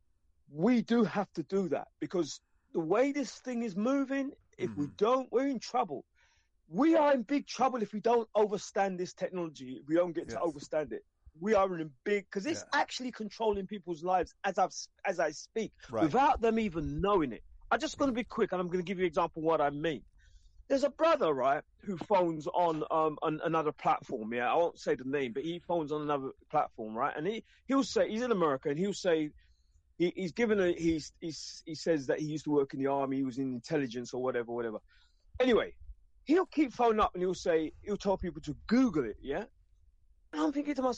we do have to do that because the way this thing is moving, if mm-hmm. we don't, we're in trouble. We are in big trouble if we don't understand this technology, if we don't get yes. to understand it. We are in a big, because it's yeah. actually controlling people's lives as, I've, as I speak, right. without them even knowing it. I'm just going to be quick, and I'm going to give you an example of what I mean. There's a brother, right, who phones on um on another platform. Yeah, I won't say the name, but he phones on another platform, right? And he he'll say he's in America, and he'll say he, he's given a he's, he's he says that he used to work in the army, he was in intelligence or whatever, whatever. Anyway, he'll keep phoning up, and he'll say he'll tell people to Google it. Yeah, and I'm thinking to myself,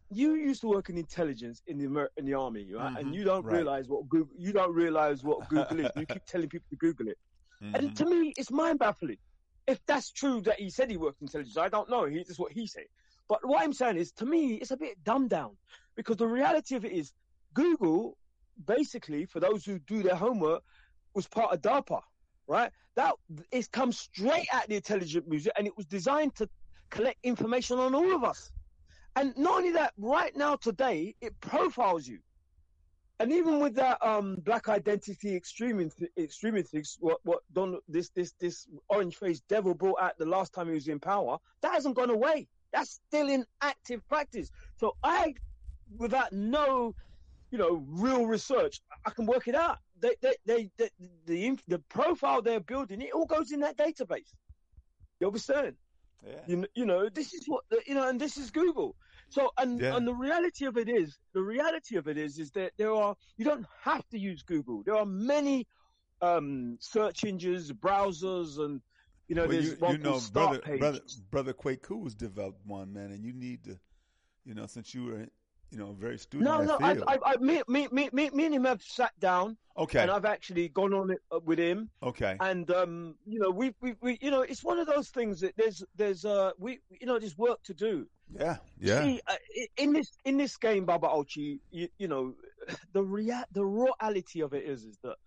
you used to work in intelligence in the Amer- in the army, right? Mhm. And you don't Right. realize what Google you don't realize what Google is. You keep telling people to Google it, Mhm. and to me, it's mind baffling. If that's true that he said he worked in intelligence, I don't know. He, that's what he said. But what I'm saying is, to me, it's a bit dumbed down, because the reality of it is, Google, basically, for those who do their homework, was part of DARPA, right? That it comes straight out the intelligence museum, and it was designed to collect information on all of us. And not only that, right now today, it profiles you. And even with that um, black identity extremist, extremists, what what Don this this this orange faced devil brought out the last time he was in power, that hasn't gone away. That's still in active practice. So I, without no, you know, real research, I can work it out. They they they, they the the profile they're building, it all goes in that database. You understand? Yeah. You, you know, this is what you know, and this is Google. So, and Yeah. and the reality of it is, the reality of it is, is that there are, you don't have to use Google. There are many um, search engines, browsers, and you know, Well, there's you, one you know, called Start brother, brother, Pages. brother Kwaku's developed one, man, and you need to, you know, since you were, you know, very student No, in no, that I, field. I, I, me, me, me, me, me and him have sat down, okay, and I've actually gone on it uh, with him. okay, And um, you know, we, we, we, you know, it's one of those things that there's, there's, uh, we, you know, there's work to do. yeah, yeah, See, uh, i- in this, in this game, Baba Ochi, you, you know, the rea- the reality of it is, is that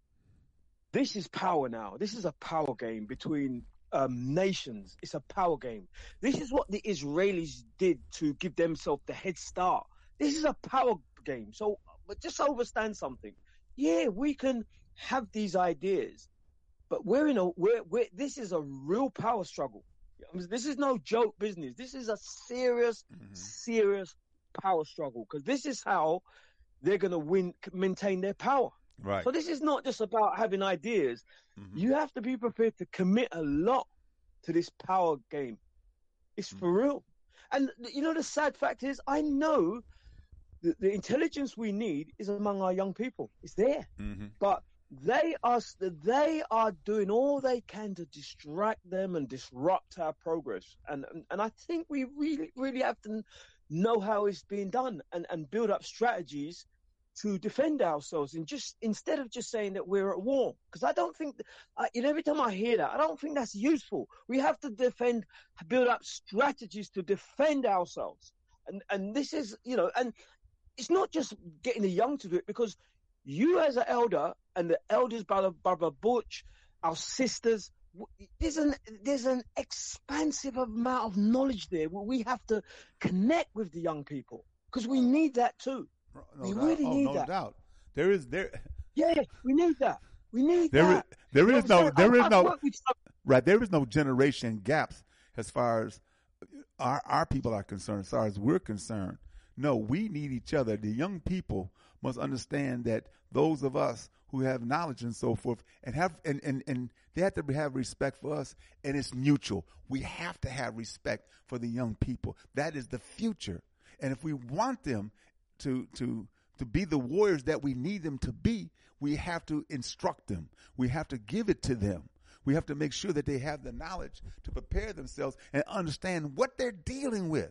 this is power now. This is a power game between um, nations. It's a power game. This is what the Israelis did to give themselves the head start. This is a power game. So, but just understand something. Yeah, we can have these ideas, but we're in a we're, we're this is a real power struggle. I mean, this is no joke business. This is a serious, Mhm. serious power struggle, because this is how they're going to win, maintain their power. right. So this is not just about having ideas. Mhm. You have to be prepared to commit a lot to this power game. It's for real. And you know, the sad fact is, I know the, the intelligence we need is among our young people. It's there, Mhm. but they are they are doing all they can to distract them and disrupt our progress. And and, and I think we really really have to know how it's being done, and, and build up strategies to defend ourselves, and just instead of just saying that we're at war, because I don't think, uh, you know, every time I hear that, I don't think that's useful. We have to defend, build up strategies to defend ourselves, and and this is, you know, and it's not just getting the young to do it, because you as an elder and the elders, brother, brother Butch, our sisters, w- there's an there's an expansive amount of knowledge there where we have to connect with the young people, because we need that too. No we doubt. really oh, need no that. doubt. There is there. Yeah, we need that. We need There is, that. there You know is what no I'm saying? there I- is I've no worked with some- right there is no generation gaps as far as our our people are concerned, as far as we're concerned. No, we need each other. The young people must understand that those of us who have knowledge and so forth, and have and, and, and they have to have respect for us, and it's mutual. We have to have respect for the young people. That is the future. And if we want them to to to be the warriors that we need them to be, we have to instruct them. We have to give it to them. We have to make sure that they have the knowledge to prepare themselves and understand what they're dealing with.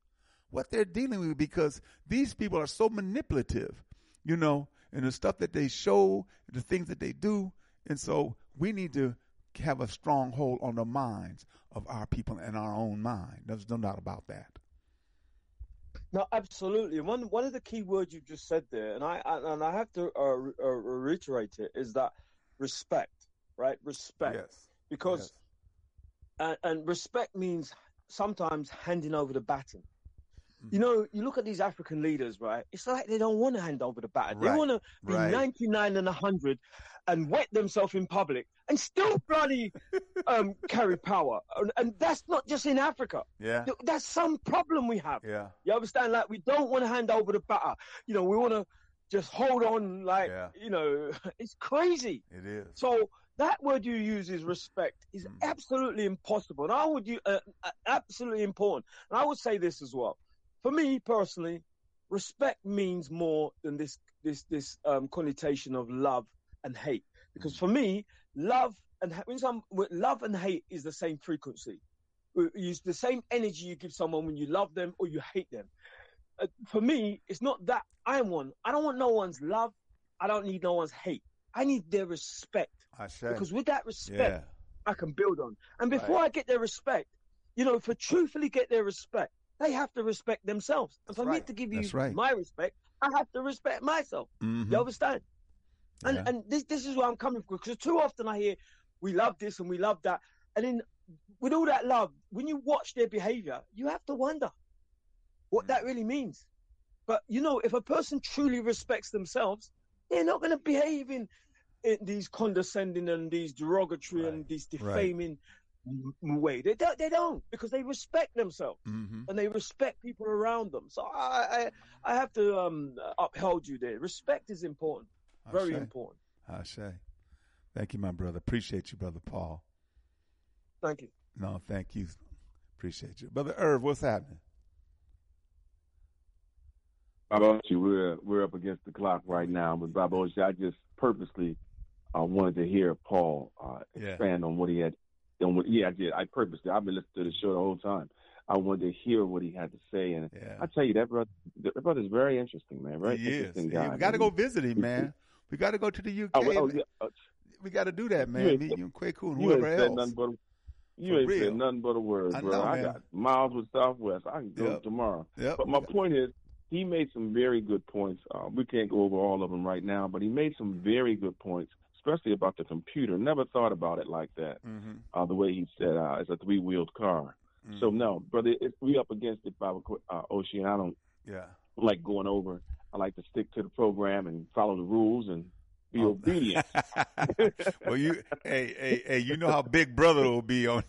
What they're dealing with, because these people are so manipulative, you know, and the stuff that they show, the things that they do. And so we need to have a strong hold on the minds of our people and our own mind. There's no doubt about that. No, absolutely. And one one of the key words you just said there, and I and I have to uh, re- uh, reiterate it, is that respect, right? Respect, Yes. because and, and respect means sometimes handing over the baton. You know, you look at these African leaders, right? It's like they don't want to hand over the baton. They Right, want to be right. ninety-nine and one hundred and wet themselves in public and still bloody um, carry power. And, and that's not just in Africa. Yeah. That's some problem we have. Yeah. You understand? Like, we don't want to hand over the baton. You know, we want to just hold on, like, Yeah. you know, it's crazy. It is. So that word you use is respect is Mm. absolutely impossible. And I would use, uh, uh, absolutely important. And I would say this as well. For me personally, respect means more than this this this um, connotation of love and hate. Because for me, love and ha- when some love and hate is the same frequency. You use the same energy you give someone when you love them or you hate them. uh, for me, it's not that I'm one. I don't want no one's love. I don't need no one's hate. I need their respect. I say. Because with that respect, Yeah. I can build on. And before Right. I get their respect, you know, for truthfully get their respect, they have to respect themselves. And for That's me right. to give you That's right. my respect, I have to respect myself. Mhm. You understand? And Yeah. and this this is where I'm coming from. Because too often I hear, we love this and we love that. And then with all that love, when you watch their behavior, you have to wonder what that really means. But, you know, if a person truly respects themselves, they're not going to behave in, in these condescending and these derogatory Right. and these Right. defaming m- way. They don't, they don't, because they respect themselves Mhm. and they respect people around them. So I I, I have to um, uphold you there. Respect is important, very Ashe. important. Ashe. Thank you, my brother. Appreciate you, Brother Paul. Thank you. No, thank you. Appreciate you. Brother Irv, what's happening? Baba Oshi, we're we're up against the clock right now, but Baba Oshi, I just purposely uh, wanted to hear Paul uh, Yeah. expand on what he had. On what, yeah, I did. I purposely. I've been listening to the show the whole time. I wanted to hear what he had to say, and Yeah. I tell you that brother, that brother's very interesting, man. Very He is. interesting Yeah, guy. we got to man. go visit him, man. We got to go to the U K. Oh, oh, man. yeah. uh, We got to do that, You man. ain't Meet said- you and Kwaku and You ain't whoever said else. nothing but a, you For ain't real. said nothing but a word, I bro. know, I man. got miles with Southwest. I can go Yep. tomorrow. Yep. But my point is, he made some very good points. Uh, we can't go over all of them right now, but he made some very good points, especially about the computer. Never thought about it like that, Mm-hmm. uh, the way he said uh, it's a three-wheeled car. Mm-hmm. So, no, brother, it, we up against it, Baba uh, Oshi, and I don't Yeah. like going over. I like to stick to the program and follow the rules and be Oh. obedient. Well, you, hey, hey, hey, you know how Big Brother will be on.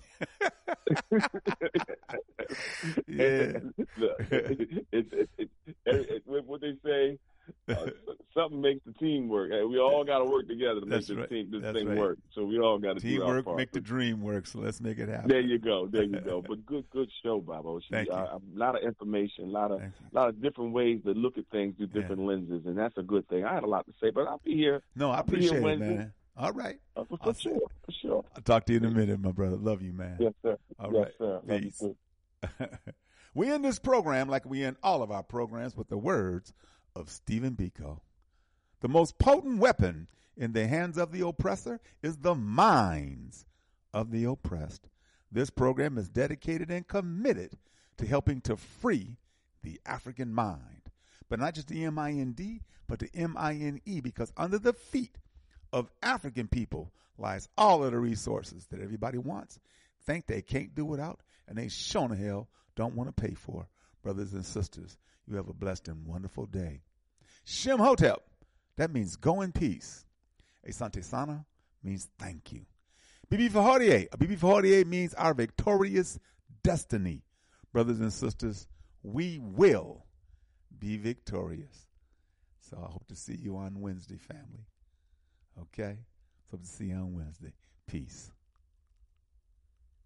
Yeah. Look, it, it, it, it, it, what they say, uh, something makes the team work. Hey, we all got to work together to make That's this, right. team, this That's thing right. work. So we all got to do our Teamwork part. make the dream work. So let's make it happen. There you go. There you go. But good, good show, Bob Oshie. Thank you. Uh, a lot of information, a lot of, Thank you. a lot of different ways to look at things through Yeah. different lenses, and that's a good thing. I had a lot to say, but I'll be here. No, I I'll be here appreciate it, Wednesday. man. All right. Uh, for, I'll for see. sure, for sure. I'll talk to you in a minute, my brother. Love you, man. Yes, sir. All yes, right. sir. Love you Peace. too. We end this program like we end all of our programs with the words of Stephen Biko. The most potent weapon in the hands of the oppressor is the minds of the oppressed. This program is dedicated and committed to helping to free the African mind. But not just the M I N D, but the M I N E, because under the feet of African people lies all of the resources that everybody wants, think they can't do without, and they sure the hell don't want to pay for. Brothers and sisters, you have a blessed and wonderful day. Shem Hotep, that means go in peace. Asante Sana means thank you. Bibi Fahodie, a Bibi Fahodie means our victorious destiny. Brothers and sisters, we will be victorious. So I hope to see you on Wednesday, family. Okay? So hope to see you on Wednesday. Peace.